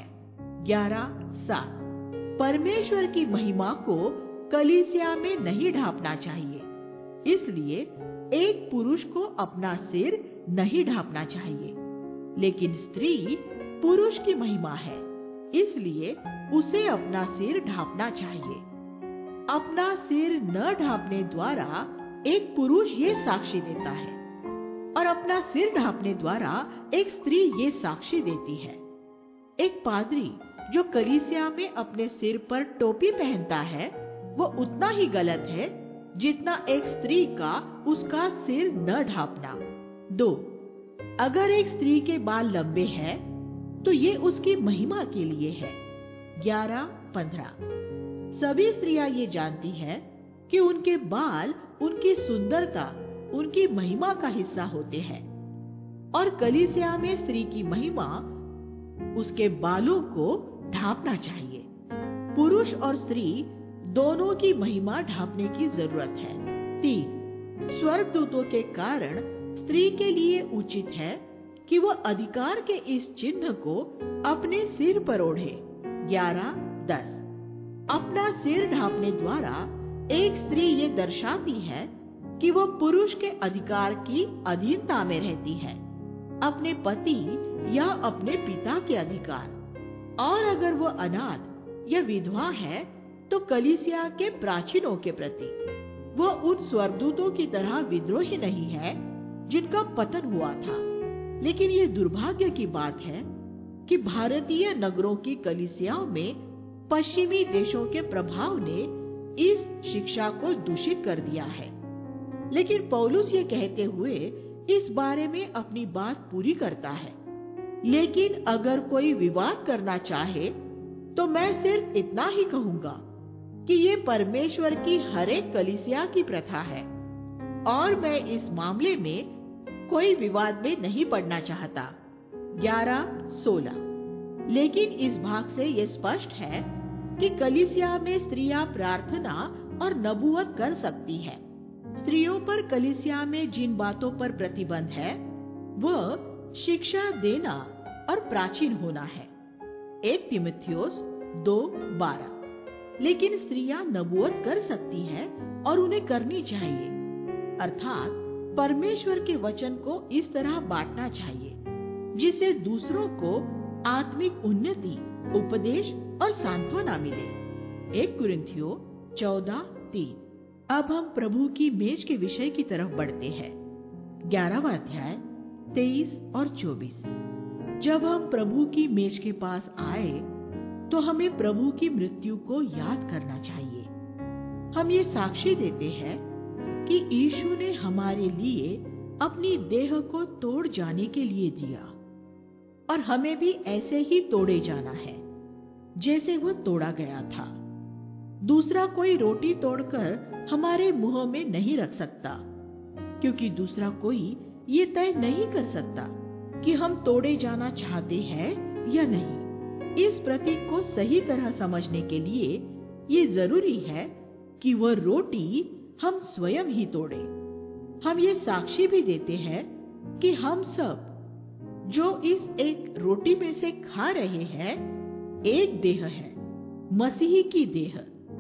11:7। परमेश्वर की महिमा को कलीसिया में नहीं ढांपना चाहिए, इसलिए एक पुरुष को अपना सिर नहीं ढांपना चाहिए। लेकिन स्त्री पुरुष की महिमा है, इसलिए उसे अपना सिर ढांपना चाहिए। अपना सिर न ढांपने द्वारा एक पुरुष ये साक्षी देता है और अपना सिर ढांपने द्वारा एक स्त्री ये साक्षी देती है। एक पादरी जो कलीसिया में अपने सिर पर टोपी पहनता है, वो उतना ही गलत है जितना एक स्त्री का उसका सिर न ढांपना। 2. अगर एक स्त्री के बाल लंबे हैं, तो ये उसकी महिमा के लिए है। 11:15। सभी स्त्रियां ये जानती हैं कि उनके बाल उनकी सुंदरता, उनकी महिमा का हिस्सा होते हैं और कलीसिया में स्त्री की महिमा उसके बालों को ढांपना चाहिए। पुरुष और स्त्री दोनों की महिमा ढांपने की जरूरत है। 3. स्वर्गदूतों के कारण स्त्री के लिए उचित है कि वो अधिकार के इस चिन्ह को अपने सिर पर ओढ़े। 11:10। अपना सिर ढांपने द्वारा एक स्त्री ये दर्शाती है कि वो पुरुष के अधिकार की अधीनता में रहती है, अपने पति या अपने पिता के अधिकार। और अगर वो अनाथ या विधवा है तो कलीसिया के प्राचीनों के प्रति वो उन स्वर्गदूतों की तरह विद्रोही नहीं है जिनका पतन हुआ था। लेकिन ये दुर्भाग्य की बात है कि भारतीय नगरों की कलीसियाओं में पश्चिमी देशों के प्रभाव ने इस शिक्षा को दूषित कर दिया है। लेकिन पौलुस ये कहते हुए इस बारे में अपनी बात पूरी करता है, लेकिन अगर कोई विवाद करना चाहे तो मैं सिर्फ इतना ही कहूंगा कि ये परमेश्वर की हर एक कलीसिया की प्रथा है और मैं इस मामले में कोई विवाद में नहीं पड़ना चाहता। 11:16। लेकिन इस भाग से ये स्पष्ट है कि कलीसिया में स्त्रियां प्रार्थना और नबूवत कर सकती है। स्त्रियों पर कलीसिया में जिन बातों पर प्रतिबंध है वह शिक्षा देना और प्राचीन होना है। 1 तीमुथियुस 2:12। लेकिन स्त्रियां नबूवत कर सकती है और उन्हें करनी चाहिए, अर्थात परमेश्वर के वचन को इस तरह बांटना चाहिए जिससे दूसरों को आत्मिक उन्नति, उपदेश और सांत्वना मिले। 1 कुरिन्थियों 14:3। अब हम प्रभु की मेज के विषय की तरफ बढ़ते हैं। 11वां अध्याय 23 और 24। जब हम प्रभु की मेज के पास आए तो हमें प्रभु की मृत्यु को याद करना चाहिए। हम ये साक्षी देते हैं कि यीशु ने हमारे लिए अपनी देह को तोड़ जाने के लिए दिया और हमें भी ऐसे ही तोड़े जाना है जैसे वो तोड़ा गया था। दूसरा कोई रोटी तोड़कर हमारे मुंह में नहीं रख सकता, क्योंकि दूसरा कोई ये तय नहीं कर सकता कि हम तोड़े जाना चाहते हैं या नहीं। इस प्रतीक को सही तरह समझने के लिए ये जरूरी है कि वह रोटी हम स्वयं ही तोड़े। हम ये साक्षी भी देते हैं कि हम सब जो इस एक रोटी में से खा रहे हैं एक देह है, मसीह की देह।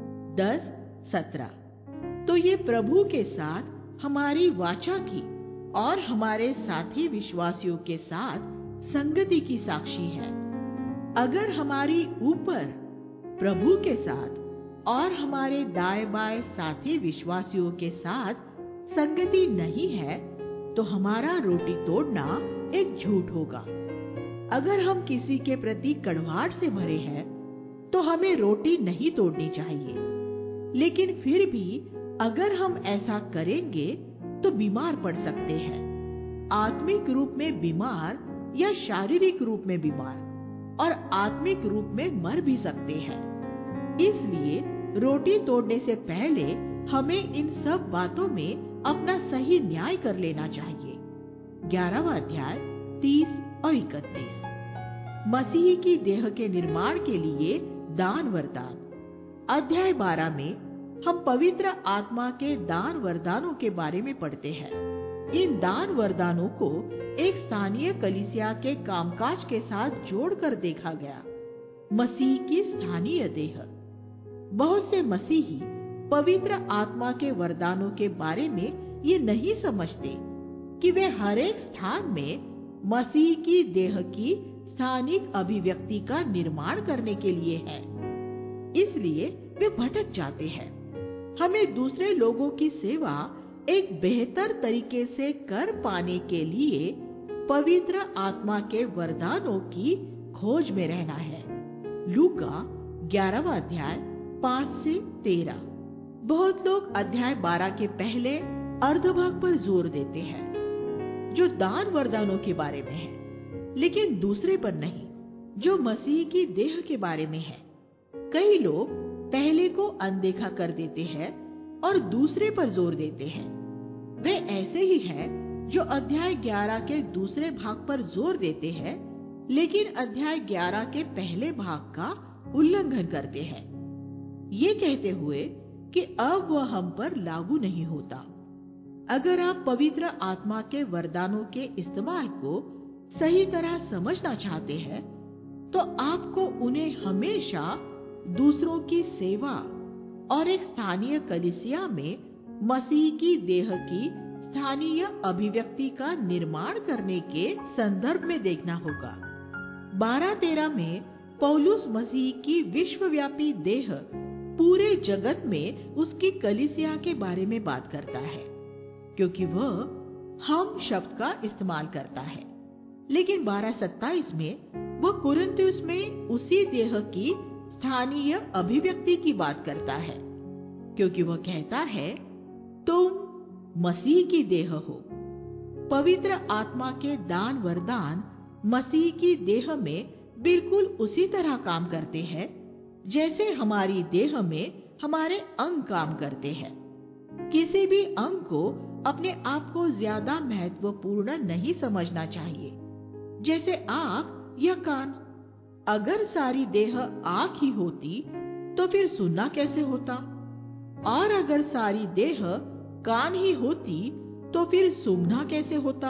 10:17। तो ये प्रभु के साथ हमारी वाचा की और हमारे साथी विश्वासियों के साथ संगति की साक्षी है। अगर हमारी ऊपर प्रभु के साथ और हमारे दाएं बाएं साथी विश्वासियों के साथ संगति नहीं है तो हमारा रोटी तोड़ना एक झूठ होगा। अगर हम किसी के प्रति कड़वाहट से भरे हैं तो हमें रोटी नहीं तोड़नी चाहिए। लेकिन फिर भी अगर हम ऐसा करेंगे तो बीमार पड़ सकते हैं, आत्मिक रूप में बीमार या शारीरिक रूप में बीमार, और आत्मिक रूप में मर भी सकते हैं। इसलिए रोटी तोड़ने से पहले हमें इन सब बातों में अपना सही न्याय कर लेना चाहिए। 11वां अध्याय 30 और 31। मसीह की देह के निर्माण के लिए दान वरदान। अध्याय 12 में हम पवित्र आत्मा के दान वरदानों के बारे में पढ़ते हैं। इन दान वरदानों को एक स्थानीय कलीसिया के कामकाज के साथ जोड़कर देखा गया। मसीह की स्थानीय देह। बहुत से मसीही पवित्र आत्मा के वरदानों के बारे में ये नहीं समझते कि वे हर एक स्थान में मसीह की देह की स्थानिक अभिव्यक्ति का निर्माण करने के लिए है, इसलिए वे भटक जाते हैं। हमें दूसरे लोगों की सेवा एक बेहतर तरीके से कर पाने के लिए पवित्र आत्मा के वरदानों की खोज में रहना है। लूका 11वां अध्याय 5 से 13। बहुत लोग अध्याय 12 के पहले अर्धभाग पर जोर देते हैं जो दान वरदानों के बारे में है, लेकिन दूसरे पर नहीं जो मसीह की देह के बारे में है। कई लोग पहले को अनदेखा कर देते हैं और दूसरे पर जोर देते हैं। वे ऐसे ही हैं जो अध्याय 11 के दूसरे भाग पर जोर देते हैं, लेकिन अध्याय 11 के पहले भाग का उल्लंघन करते हैं, ये कहते हुए कि अब वह हम पर लागू नहीं होता। अगर आप पवित्र आत्मा के वरदानों के इस्तेमाल को सही तरह समझना चाहते हैं, तो आपको उन्हें हमेशा दूसरों की सेवा और एक स्थानीय कलीसिया में मसीह की देह की स्थानीय अभिव्यक्ति का निर्माण करने के संदर्भ में देखना होगा। 12-13 में पौलुस मसीह की विश्वव्यापी देह पूरे जगत में उसकी कलीसिया के बारे में बात करता है, क्योंकि वह हम शब्द का इस्तेमाल करता है। लेकिन 12:27 में वह कुरिन्थियुस में उसी देह की स्थानीय अभिव्यक्ति की बात करता है, क्योंकि वह कहता है तुम मसीह की देह हो। पवित्र आत्मा के दान वरदान मसीह की देह में बिल्कुल उसी तरह काम करते हैं जैसे हमारी देह में हमारे अंग काम करते हैं। किसी भी अंग को अपने आप को ज्यादा महत्वपूर्ण नहीं समझना चाहिए, जैसे आंख या कान। अगर सारी देह आंख ही होती तो फिर सुनना कैसे होता, और अगर सारी देह कान ही होती तो फिर सूंघना कैसे होता।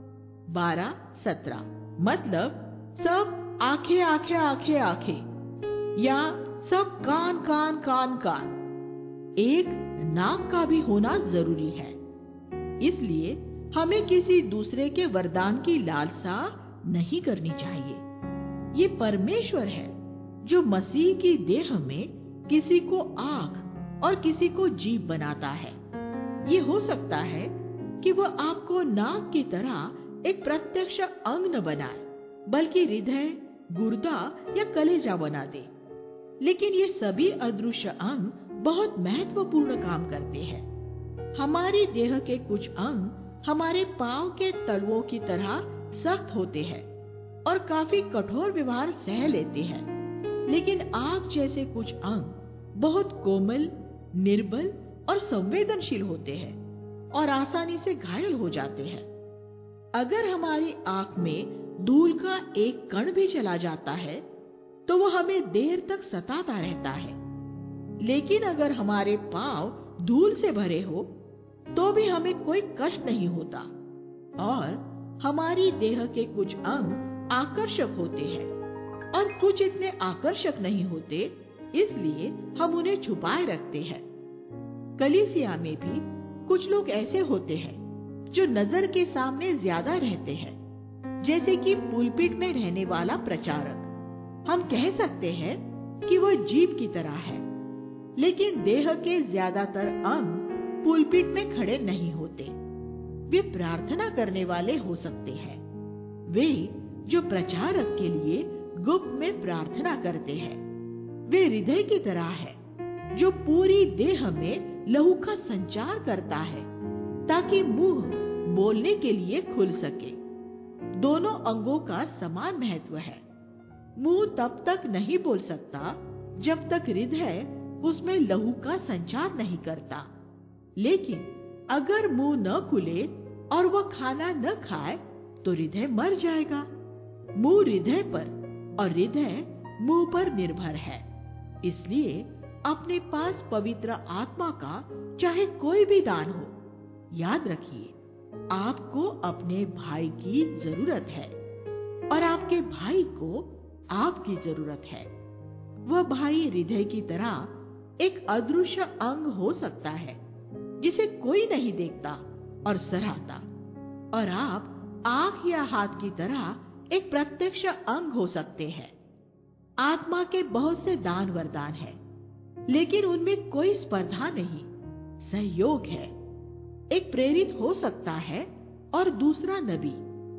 12:17 मतलब सब आंखें आंखें आंखें आंखें या सब कान कान कान कान। एक नाक का भी होना जरूरी है। इसलिए हमें किसी दूसरे के वरदान की लालसा नहीं करनी चाहिए। ये परमेश्वर है जो मसीह की देह में किसी को आंख और किसी को जीभ बनाता है। ये हो सकता है कि वह आपको नाक की तरह एक प्रत्यक्ष अंग न बनाए, बल्कि हृदय, गुर्दा या कलेजा बना दे। लेकिन ये सभी अदृश्य अंग बहुत महत्वपूर्ण काम करते हैं। हमारी देह के कुछ अंग हमारे पांव के तलवों की तरह सख्त होते हैं और काफी कठोर व्यवहार सह लेते हैं, लेकिन आंख जैसे कुछ अंग बहुत कोमल, निर्बल और संवेदनशील होते हैं और आसानी से घायल हो जाते हैं। अगर हमारी आंख में धूल का एक कण भी चला जाता है तो वह हमें देर तक सताता रहता है। लेकिन अगर हमारे पांव धूल से भरे हो तो भी हमें कोई कष्ट नहीं होता। और हमारी देह के कुछ अंग आकर्षक होते हैं और कुछ इतने आकर्षक नहीं होते, इसलिए हम उन्हें छुपाए रखते हैं। कलीसिया में भी कुछ लोग ऐसे होते हैं जो नजर के सामने ज्यादा रहते हैं, जैसे कि पुलपिट में रहने वाला प्रचारक। हम कह सकते हैं कि वह जीभ की तरह है, लेकिन देह के ज्यादातर अंग पुलपिट में खड़े नहीं होते। वे प्रार्थना करने वाले हो सकते हैं, वे जो प्रचारक के लिए गुप्त में प्रार्थना करते हैं। वे हृदय की तरह है जो पूरी देह में लहू का संचार करता है ताकि मुंह बोलने के लिए खुल सके। दोनों अंगों का समान महत्व है। मुंह तब तक नहीं बोल सकता जब तक हृदय उसमें लहू का संचार नहीं करता। लेकिन अगर मुंह न खुले और वह खाना न खाए तो हृदय मर जाएगा। मुंह हृदय पर और हृदय मुंह पर निर्भर है। इसलिए अपने पास पवित्र आत्मा का चाहे कोई भी दान हो, याद रखिए आपको अपने भाई की जरूरत है और आपके भाई को आपकी जरूरत है। वह भाई हृदय की तरह एक अदृश्य अंग हो सकता है जिसे कोई नहीं देखता और सराहता, और आप आंख या हाथ की तरह एक प्रत्यक्ष अंग हो सकते हैं। आत्मा के बहुत से दान वरदान है, लेकिन उनमें कोई स्पर्धा नहीं, सहयोग है। एक प्रेरित हो सकता है और दूसरा नबी।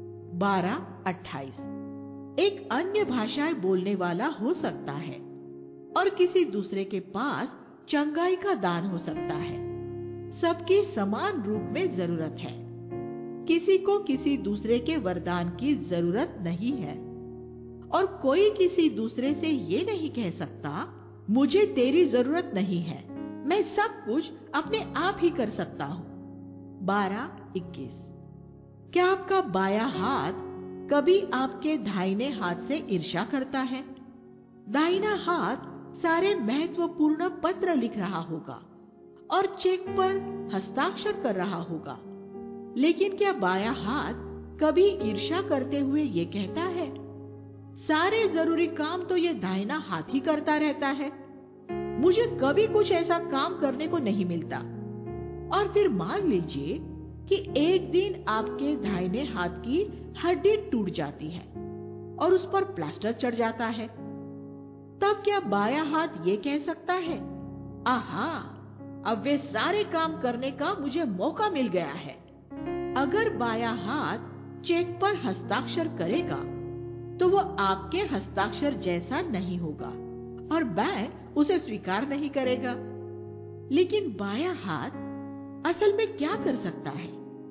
12:28 एक अन्य भाषाएं बोलने वाला हो सकता है और किसी दूसरे के पास चंगाई का दान हो सकता है। सबकी समान रूप में जरूरत है। किसी को किसी दूसरे के वरदान की जरूरत नहीं है और कोई किसी दूसरे से ये नहीं कह सकता मुझे तेरी जरूरत नहीं है, मैं सब कुछ अपने आप ही कर सकता हूँ। 12:21 क्या आपका बायां हाथ कभी आपके दाहिने हाथ से ईर्ष्या करता है? दाहिना हाथ सारे महत्वपूर्ण पत्र लिख रहा होगा और चेक पर हस्ताक्षर कर रहा होगा, लेकिन क्या बायां हाथ कभी ईर्ष्या करते हुए ये कहता है सारे जरूरी काम तो ये दाहिना हाथ ही करता रहता है, मुझे कभी कुछ ऐसा काम करने को नहीं मिलता? और फिर मान लीजिए कि एक दिन आपके दाहिने हाथ की हड्डी टूट जाती है और उस पर प्लास्टर चढ़ जाता है, तब क्या बायां हाथ ये कह सकता है, आहा, अब वे सारे काम करने का मुझे मौका मिल गया है? अगर बायां हाथ चेक पर हस्ताक्षर करेगा तो वो आपके हस्ताक्षर जैसा नहीं होगा और बैंक उसे स्वीकार नहीं करेगा। लेकिन बायां हाथ असल में क्या कर सकता है?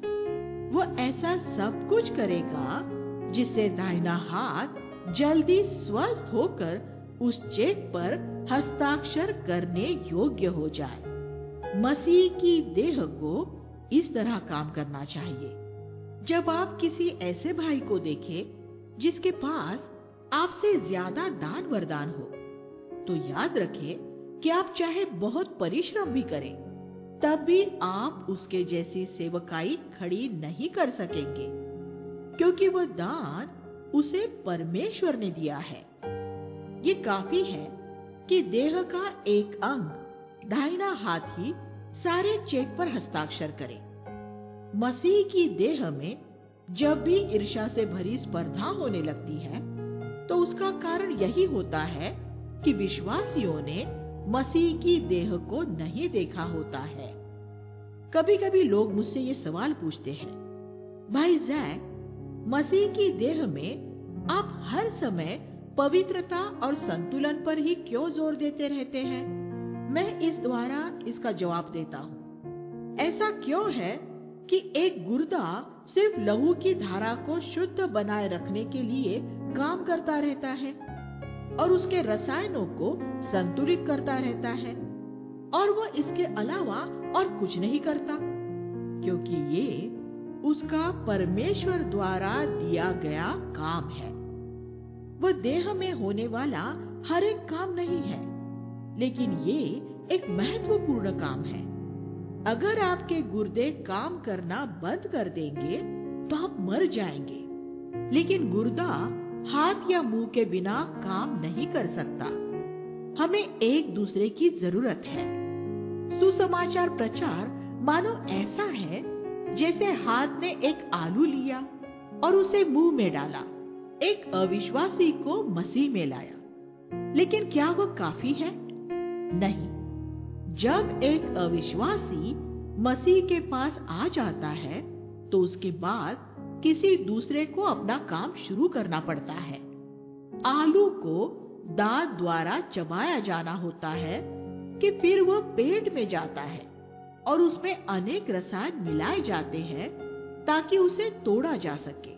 वो ऐसा सब कुछ करेगा जिससे दाहिना हाथ जल्दी स्वस्थ होकर उस चेक पर हस्ताक्षर करने योग्य हो जाए। मसीह की देह को इस तरह काम करना चाहिए। जब आप किसी ऐसे भाई को देखें जिसके पास आपसे ज्यादा दान वरदान हो, तो याद रखें कि आप चाहे बहुत परिश्रम भी करें, तब भी आप उसके जैसी सेवकाई खड़ी नहीं कर सकेंगे, क्योंकि वह दान उसे परमेश्वर ने दिया है। ये काफी है कि देह का एक अंग, दाहिना हाथ ही सारे चेक पर हस्ताक्षर करे। मसीह की देह में जब भी ईर्ष्या से भरी स्पर्धा होने लगती है, तो उसका कारण यही होता है कि विश्वासियों ने मसीह की देह को नहीं देखा होता है। कभी कभी लोग मुझसे ये सवाल पूछते हैं, भाई जैक, मसीह की देह में आप हर समय पवित्रता और संतुलन पर ही क्यों जोर देते रहते हैं? मैं इस द्वारा इसका जवाब देता हूँ। ऐसा क्यों है कि एक गुर्दा सिर्फ लहू की धारा को शुद्ध बनाए रखने के लिए काम करता रहता है और उसके रसायनों को संतुलित करता रहता है, और वह इसके अलावा और कुछ नहीं करता? क्योंकि ये उसका परमेश्वर द्वारा दिया गया काम है। वह देह में होने वाला हर एक काम नहीं है, लेकिन ये एक महत्वपूर्ण काम है। अगर आपके गुर्दे काम करना बंद कर देंगे तो आप मर जाएंगे, लेकिन गुर्दा हाथ या मुंह के बिना काम नहीं कर सकता। हमें एक दूसरे की जरूरत है। सुसमाचार प्रचार मानो ऐसा है जैसे हाथ ने एक आलू लिया और उसे मुंह में डाला, एक अविश्वासी को मसीह में लाया। लेकिन क्या वह काफी है? नहीं। जब एक अविश्वासी मसीह के पास आ जाता है, तो उसके बाद किसी दूसरे को अपना काम शुरू करना पड़ता है। आलू को दांत द्वारा चबाया जाना होता है कि फिर वह पेट में जाता है और उसमें अनेक रसायन मिलाए जाते हैं ताकि उसे तोड़ा जा सके।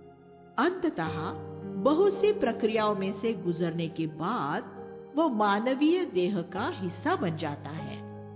अंततः बहुत सी प्रक्रियाओं में से गुजरने के बाद वह मानवीय देह का हिस्सा बन जाता है।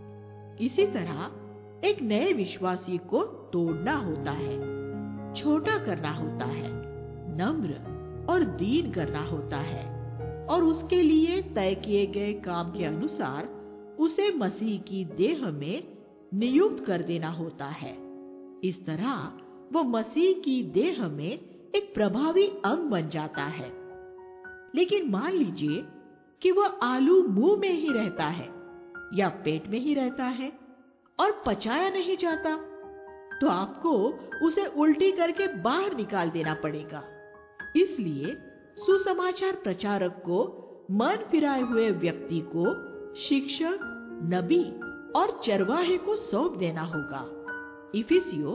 इसी तरह एक नए विश्वासी को तोड़ना होता है, छोटा करना होता है, नम्र और दीन करना होता है, और उसके लिए तय किए गए काम के अनुसार उसे मसीह की देह में नियुक्त कर देना होता है। इस तरह वो मसीह की देह में एक प्रभावी अंग बन जाता है। लेकिन मान लीजिए कि वह आलू मुंह में ही रहता है या पेट में ही रहता है और पचाया नहीं जाता, तो आपको उसे उल्टी करके बाहर निकाल देना पड़ेगा। इसलिए सुसमाचार प्रचारक को मन फिराए हुए व्यक्ति को शिक्षक, नबी और चरवाहे को सौंप देना होगा। इफिसियों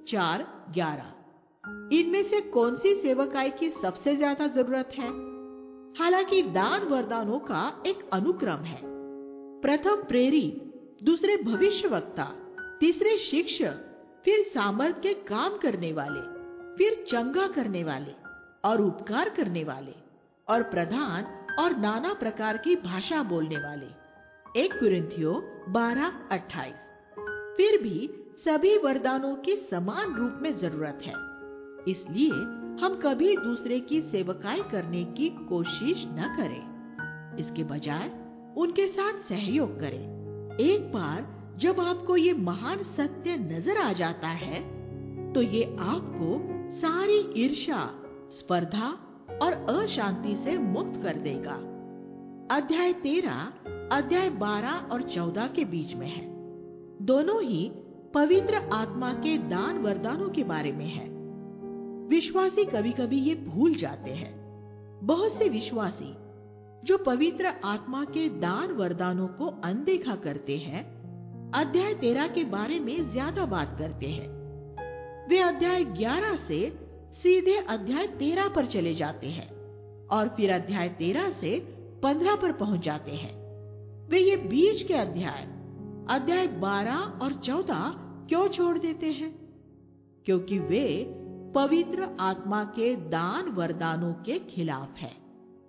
4:11। इनमें से कौन सी सेवकाई की सबसे ज्यादा जरूरत है? हालांकि दान वरदानों का एक अनुक्रम है। प्रथम प्रेरित, दूसरे भविष्यवक्ता, तीसरे शिक्षक, फिर सामर्थ के काम करने वाले, फिर चंगा करने वाले और उपकार करने वाले, और प्रधान और नाना प्रकार की भाषा बोलने वाले। 1 कुरिन्थियों 12:28। फिर भी सभी वरदानों की समान रूप में जरूरत है। इसलिए हम कभी दूसरे की सेवकाई करने की कोशिश न करें। इसके बजाय उनके साथ सहयोग करें। एक बार जब आपको ये महान सत्य नजर आ जाता है, तो ये आपको सारी ईर्ष्या, स्पर्धा और अशांति से मुक्त कर देगा। अध्याय 13 अध्याय 12 और 14 के बीच में है। दोनों ही पवित्र आत्मा के दान वरदानों के बारे में है। विश्वासी कभी कभी ये भूल जाते हैं। बहुत से विश्वासी जो पवित्र आत्मा के दान वरदानों को अनदेखा करते हैं, अध्याय 13 के बारे में ज्यादा बात करते हैं। वे अध्याय 11 से सीधे अध्याय 13 पर चले जाते हैं और फिर अध्याय 13 से 15 पर पहुंच जाते हैं। वे ये बीच के अध्याय 12 और 14 क्यों छोड़ देते हैं? क्योंकि वे पवित्र आत्मा के दान वरदानों के खिलाफ है।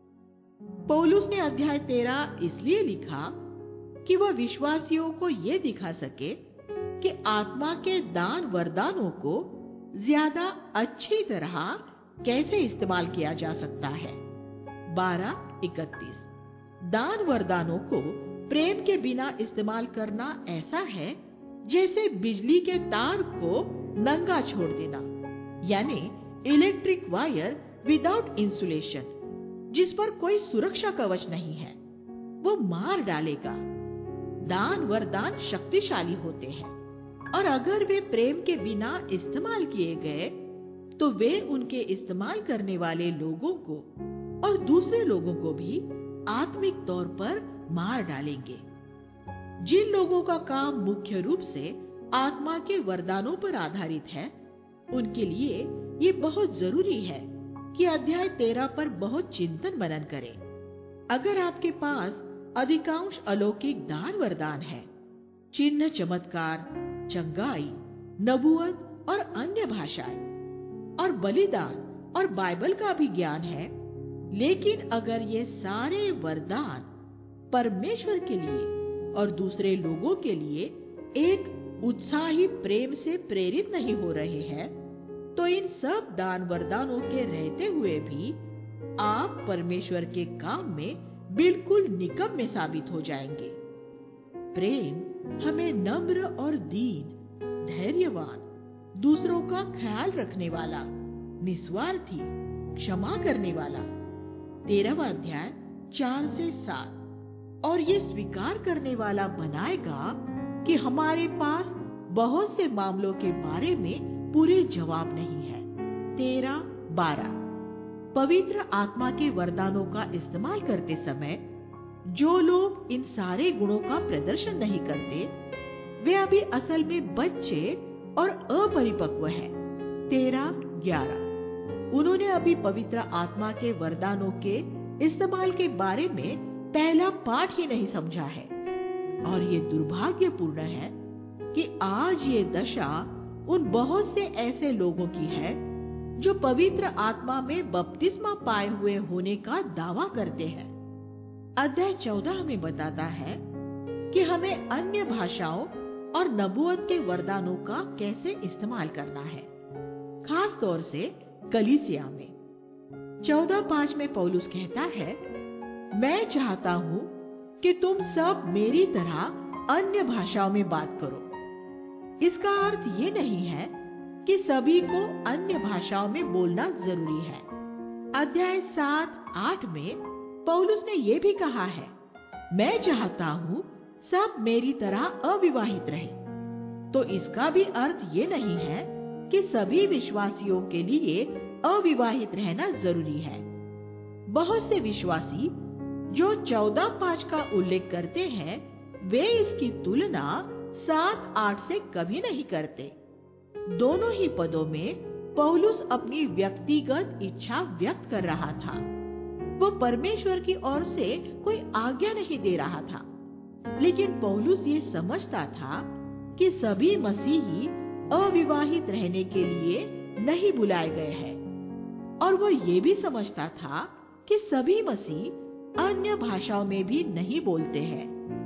पौलुस ने अध्याय 13 इसलिए लिखा कि वह विश्वासियों को यह दिखा सके कि आत्मा के दान वरदानों को ज्यादा अच्छी तरह कैसे इस्तेमाल किया जा सकता है। 12:31 दान वरदानों को प्रेम के बिना इस्तेमाल करना ऐसा है जैसे बिजली के तार को नंगा छोड़ देना, यानी इलेक्ट्रिक वायर विदाउट इंसुलेशन, जिस पर कोई सुरक्षा कवच नहीं है, वो मार डालेगा। दान वरदान शक्तिशाली होते हैं और अगर वे प्रेम के बिना इस्तेमाल किए गए तो वे उनके इस्तेमाल करने वाले लोगों को और दूसरे लोगों को भी आत्मिक तौर पर मार डालेंगे। जिन लोगों का काम मुख्य रूप से आत्मा के वरदानों पर आधारित है, उनके लिए ये बहुत जरूरी है कि अध्याय 13 पर बहुत चिंतन मनन करें। अगर आपके पास अधिकांश अलौकिक दान वरदान है, चिन्ह, चमत्कार, चंगाई, नबूवत और अन्य भाषाएं और बलिदान और बाइबल का भी ज्ञान है, लेकिन अगर ये सारे वरदान परमेश्वर के लिए और दूसरे लोगों के लिए एक उत्साही प्रेम से प्रेरित नहीं हो रहे हैं, तो इन सब दान वरदानों के रहते हुए भी आप परमेश्वर के काम में बिल्कुल निकम्मे साबित हो जाएंगे। प्रेम हमें नम्र और दीन, धैर्यवान, दूसरों का ख्याल रखने वाला, निस्वार्थी, क्षमा करने वाला, 13वां अध्याय 4 से 7, और ये स्वीकार करने वाला बनाएगा कि हमारे पास बहुत से मामलों के बारे में पूरे जवाब नहीं है। 13:12 पवित्र आत्मा के वरदानों का इस्तेमाल करते समय जो लोग इन सारे गुणों का प्रदर्शन नहीं करते, वे अभी असल में बच्चे और अपरिपक्व हैं। 13:11 उन्होंने अभी पवित्र आत्मा के वरदानों के इस्तेमाल के बारे में पहला पाठ ही नहीं समझा है। और ये दुर्भाग्यपूर्ण है कि आज ये दशा उन बहुत से ऐसे लोगों की है जो पवित्र आत्मा में बपतिस्मा पाए हुए होने का दावा करते हैं। अध्याय 14 हमें बताता है कि हमें अन्य भाषाओं और नबूवत के वरदानों का कैसे इस्तेमाल करना है, खास तौर से कलीसिया में। 14:5 में पौलुस कहता है, मैं चाहता हूँ कि तुम सब मेरी तरह अन्य भाषाओं में बात करो। इसका अर्थ ये नहीं है कि सभी को अन्य भाषाओं में बोलना जरूरी है। अध्याय 7-8 में पौलुस ने यह भी कहा है, मैं चाहता हूँ सब मेरी तरह अविवाहित रहें। तो इसका भी अर्थ ये नहीं है कि सभी विश्वासियों के लिए अविवाहित रहना जरूरी है। बहुत से विश्वासी जो 14:5 का उल्लेख करते हैं, वे इसकी तुलना 7-8 से कभी नहीं करते। दोनों ही पदों में पौलुस अपनी व्यक्तिगत इच्छा व्यक्त कर रहा था। वो परमेश्वर की ओर से कोई आज्ञा नहीं दे रहा था, लेकिन पौलुस ये समझता था कि सभी मसीही अविवाहित रहने के लिए नहीं बुलाए गए हैं, और वो ये भी समझता था कि सभी मसीह अन्य भाषाओं में भी नहीं बोलते हैं।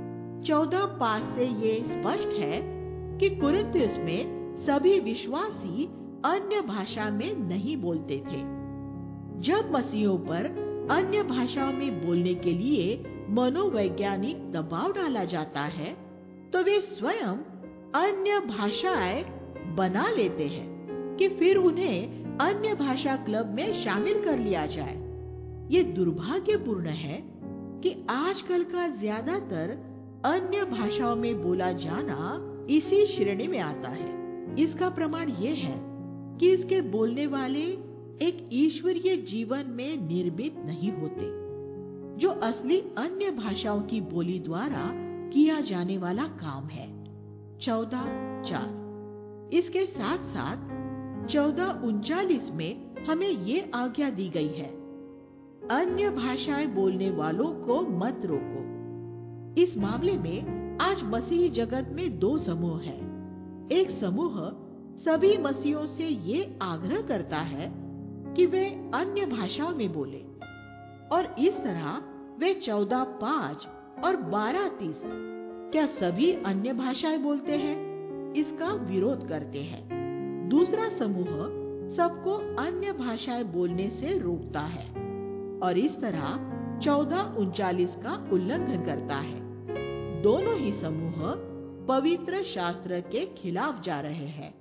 14:5 से ये स्पष्ट है कि कुरिन्थियुस में सभी विश्वासी अन्य भाषा में नहीं बोलते थे। जब मसीहों पर अन्य भाषाओं में बोलने के लिए मनोवैज्ञानिक दबाव डाला जाता है, तो वे स्वयं अन्य भाषाएं बना लेते हैं कि फिर उन्हें अन्य भाषा क्लब में शामिल कर लिया जाए। ये दुर्भाग्यपूर्ण है कि आजकल का ज्यादातर अन्य भाषाओं में बोला जाना इसी श्रेणी में आता है। इसका प्रमाण यह है कि इसके बोलने वाले एक ईश्वरीय जीवन में निर्मित नहीं होते, जो असली अन्य भाषाओं की बोली द्वारा किया जाने वाला काम है। 14:4। इसके साथ साथ 14:39 में हमें ये आज्ञा दी गई है, अन्य भाषाएं बोलने वालों को मत रोको। इस मामले में आज मसीही जगत में दो समूह हैं। एक समूह सभी मसीहियों से ये आग्रह करता है कि वे अन्य भाषाओं में बोले, और इस तरह वे 14:5 और 12:30 क्या सभी अन्य भाषाएं बोलते हैं, इसका विरोध करते हैं। दूसरा समूह सबको अन्य भाषाएं बोलने से रोकता है और इस तरह 14:39 का उल्लंघन करता है। दोनों ही समूह पवित्र शास्त्र के खिलाफ जा रहे हैं।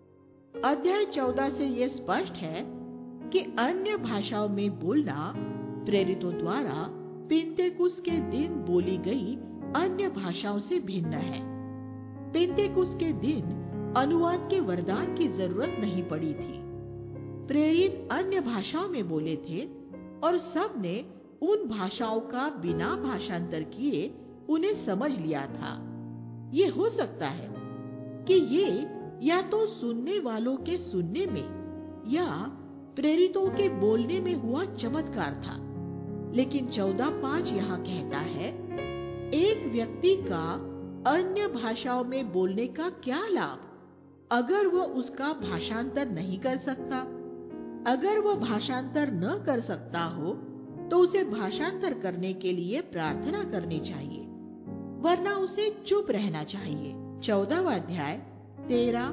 अध्याय 14 से यह स्पष्ट है कि अन्य भाषाओं में बोलना प्रेरितों द्वारा पेंतेकुस्त के दिन बोली गई अन्य भाषाओं से भिन्न है। पेंतेकुस्त के दिन अनुवाद के वरदान की जरूरत नहीं पड़ी थी। प्रेरित अन्य भाषाओं में बोले थे और सब ने उन भाषाओं का बिना भाषांतर किए उन्हें समझ लिया था। ये हो सकता है कि ये या तो सुनने वालों के सुनने में या प्रेरितों के बोलने में हुआ चमत्कार था। लेकिन 14:5 यहाँ कहता है, एक व्यक्ति का अन्य भाषाओं में बोलने का क्या लाभ अगर वह उसका भाषांतर नहीं कर सकता। अगर वह भाषांतर न कर सकता हो तो उसे भाषांतर करने के लिए प्रार्थना करनी चाहिए, वरना उसे चुप रहना चाहिए। 14वां अध्याय 13,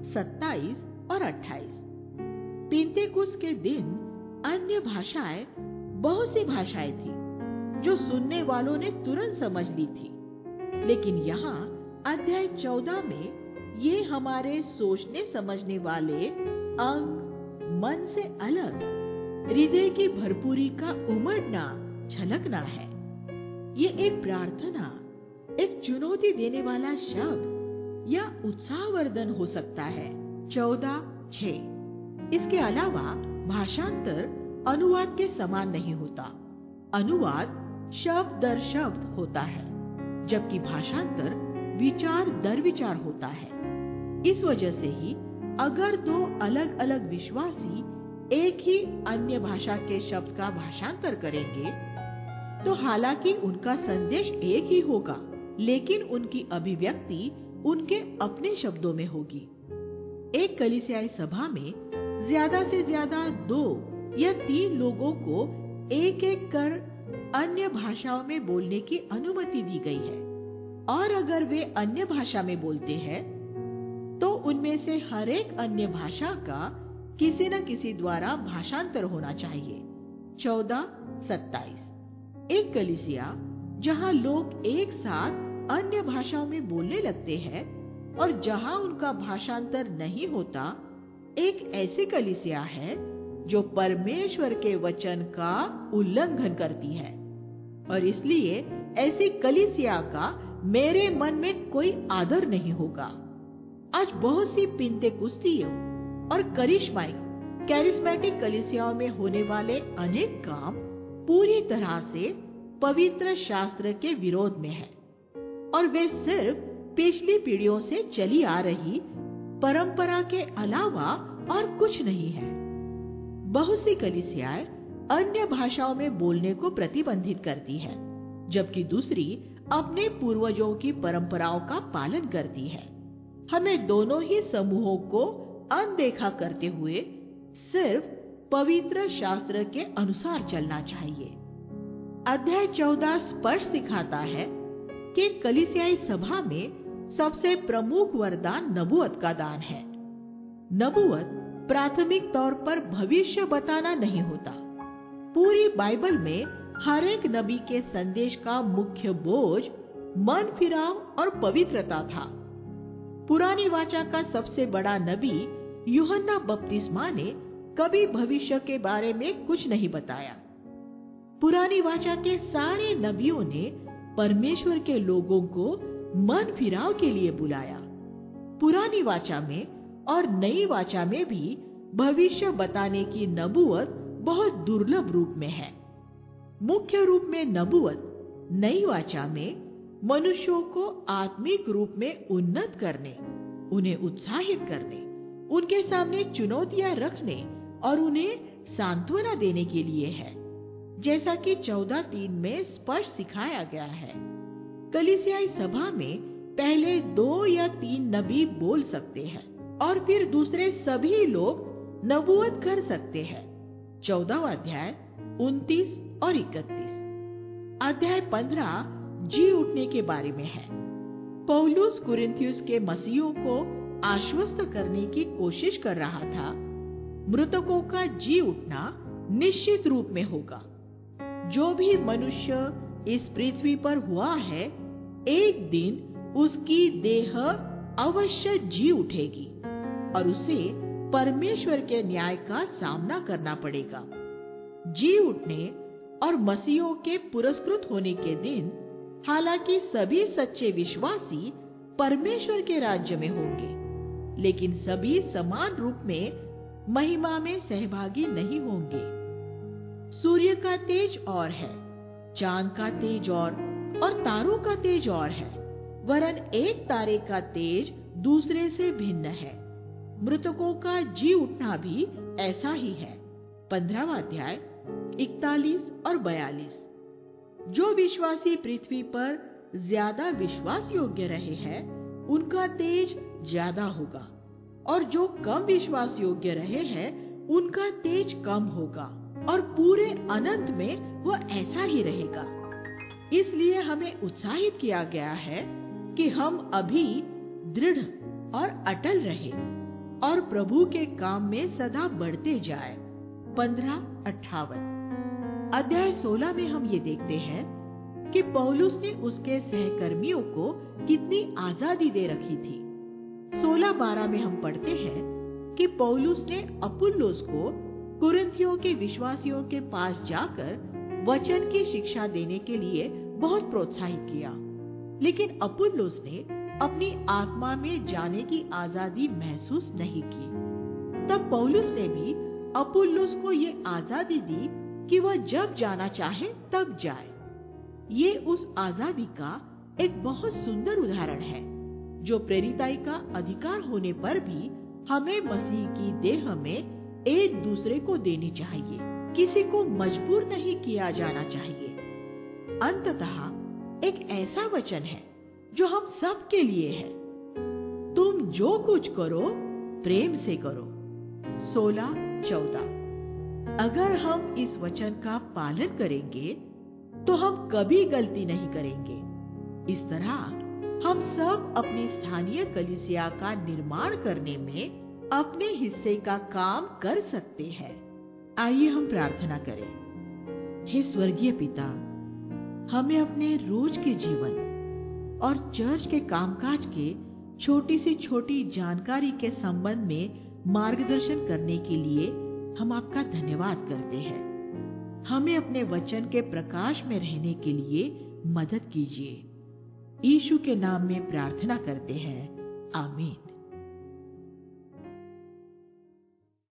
27 और 28। पेंतेकुस्त के दिन अन्य भाषाएं बहुत सी भाषाएं थी जो सुनने वालों ने तुरंत समझ ली थी। लेकिन यहाँ अध्याय 14 में ये हमारे सोचने समझने वाले अंग मन से अलग हृदय की भरपूरी का उमड़ना झलकना है। ये एक प्रार्थना, एक चुनौती देने वाला शब्द या उत्साहवर्धन हो सकता है। 14:6। इसके अलावा भाषांतर अनुवाद के समान नहीं होता। अनुवाद शब्द दर शब्द होता है, जबकि भाषांतर विचार दर विचार होता है। इस वजह से ही अगर दो अलग अलग विश्वासी एक ही अन्य भाषा के शब्द का भाषांतर करेंगे तो हालांकि उनका संदेश एक ही होगा, लेकिन उनकी अभिव्यक्ति उनके अपने शब्दों में होगी। एक कलीसियाई सभा में ज्यादा से ज्यादा 2 या 3 लोगों को एक एक कर अन्य भाषाओं में बोलने की अनुमति दी गई है, और अगर वे अन्य भाषा में बोलते हैं तो उनमें से हर एक अन्य भाषा का किसी न किसी द्वारा भाषांतर होना चाहिए। 14:27। एक कलीसिया जहां लोग एक साथ अन्य भाषाओं में बोलने लगते हैं और जहां उनका भाषांतर नहीं होता, एक ऐसी कलीसिया है जो परमेश्वर के वचन का उल्लंघन करती है, और इसलिए ऐसी कलीसिया का मेरे मन में कोई आदर नहीं होगा। आज बहुत सी पेंतेकुस्तियों और कैरिस्मेटिक कलीसियाओं में होने वाले अनेक काम पूरी तरह से पवित्र शास्त्र के विरोध में है, और वे सिर्फ पिछली पीढ़ियों से चली आ रही परंपरा के अलावा और कुछ नहीं है। बहुत सी कलीसियाएं अन्य भाषाओं में बोलने को प्रतिबंधित करती है, जबकि दूसरी अपने पूर्वजों की परंपराओं का पालन करती है। हमें दोनों ही समूहों को अनदेखा करते हुए सिर्फ पवित्र शास्त्र के अनुसार चलना चाहिए। अध्याय 14 स्पष्ट सिखाता है कि कलीसियाई सभा में सबसे प्रमुख वरदान नबूवत का दान है। नबूवत प्राथमिक तौर पर भविष्य बताना नहीं होता। पूरी बाइबल में हर एक नबी के संदेश का मुख्य बोझ मन फिराव और पवित्रता था। पुरानी वाचा का सबसे बड़ा नबी यूहन्ना बपतिस्मा ने कभी भविष्य के बारे में कुछ नहीं बताया। पुरानी वाचा के सारे नबियों ने परमेश्वर के लोगों को मन फिराव के लिए बुलाया पुरानी वाचा में और नई वाचा में भी भविष्य बताने की नबूवत बहुत दुर्लभ रूप में है। मुख्य रूप में नबूवत नई वाचा में मनुष्यों को आत्मिक रूप में उन्नत करने, उन्हें उत्साहित करने, उनके सामने चुनौतियां रखने और उन्हें सांत्वना देने के लिए है, जैसा कि 14:3 में स्पष्ट सिखाया गया है। कलीसियाई सभा में पहले 2 या 3 नबी बोल सकते हैं और फिर दूसरे सभी लोग नबूवत कर सकते हैं। 14वां अध्याय 29 और 31। अध्याय 15 जी उठने के बारे में है। पौलुस कुरिन्थियुस के मसीहों को आश्वस्त करने की कोशिश कर रहा था। मृतकों का जी उठना निश्चित रूप में होगा। जो भी मनुष्य इस पृथ्वी पर हुआ है, एक दिन उसकी देह अवश्य जी उठेगी और उसे परमेश्वर के न्याय का सामना करना पड़ेगा। जी उठने और मसीहों के पुरस्कृत होने के दिन हालांकि सभी सच्चे विश्वासी परमेश्वर के राज्य में होंगे, लेकिन सभी समान रूप में महिमा में सहभागी नहीं होंगे। सूर्य का तेज और है, चांद का तेज और तारों का तेज और है, वरन एक तारे का तेज दूसरे से भिन्न है। मृतकों का जी उठना भी ऐसा ही है। 15वां अध्याय 41 और 42। जो विश्वासी पृथ्वी पर ज्यादा विश्वास योग्य रहे हैं, उनका तेज ज्यादा होगा, और जो कम विश्वास योग्य रहे हैं, उनका तेज कम होगा, और पूरे अनंत में वह ऐसा ही रहेगा। इसलिए हमें उत्साहित किया गया है कि हम अभी दृढ़ और अटल रहे और प्रभु के काम में सदा बढ़ते जाए। 15:58। अध्याय 16 में हम ये देखते हैं कि पौलुस ने उसके सहकर्मियों को कितनी आजादी दे रखी थी। 16:12 में हम पढ़ते हैं कि पौलुस ने अपुल्लोस को कुरिन्थियों के विश्वासियों के पास जाकर वचन की शिक्षा देने के लिए बहुत प्रोत्साहित किया, लेकिन अपुल्लोस ने अपनी आत्मा में जाने की आजादी महसूस नहीं की। तब पौलुस ने भी अपुल्लोस को ये आजादी दी कि वह जब जाना चाहे तब जाए। ये उस आजादी का एक बहुत सुंदर उदाहरण है, जो प्रेरिताई का अधिकार होने पर भी हमें मसीह की देह में एक दूसरे को देनी चाहिए। किसी को मजबूर नहीं किया जाना चाहिए। अंततः एक ऐसा वचन है जो हम सब के लिए है। तुम जो कुछ करो प्रेम से करो। 16:14। अगर हम इस वचन का पालन करेंगे तो हम कभी गलती नहीं करेंगे। इस तरह हम सब अपनी स्थानीय कलीसिया का निर्माण करने में अपने हिस्से का काम कर सकते हैं। आइए हम प्रार्थना करें। हे स्वर्गीय पिता, हमें अपने रोज के जीवन और चर्च के कामकाज के छोटी से छोटी जानकारी के संबंध में मार्गदर्शन करने के लिए हम आपका धन्यवाद करते हैं। हमें अपने वचन के प्रकाश में रहने के लिए मदद कीजिए। यीशु के नाम में प्रार्थना करते हैं। आमीन।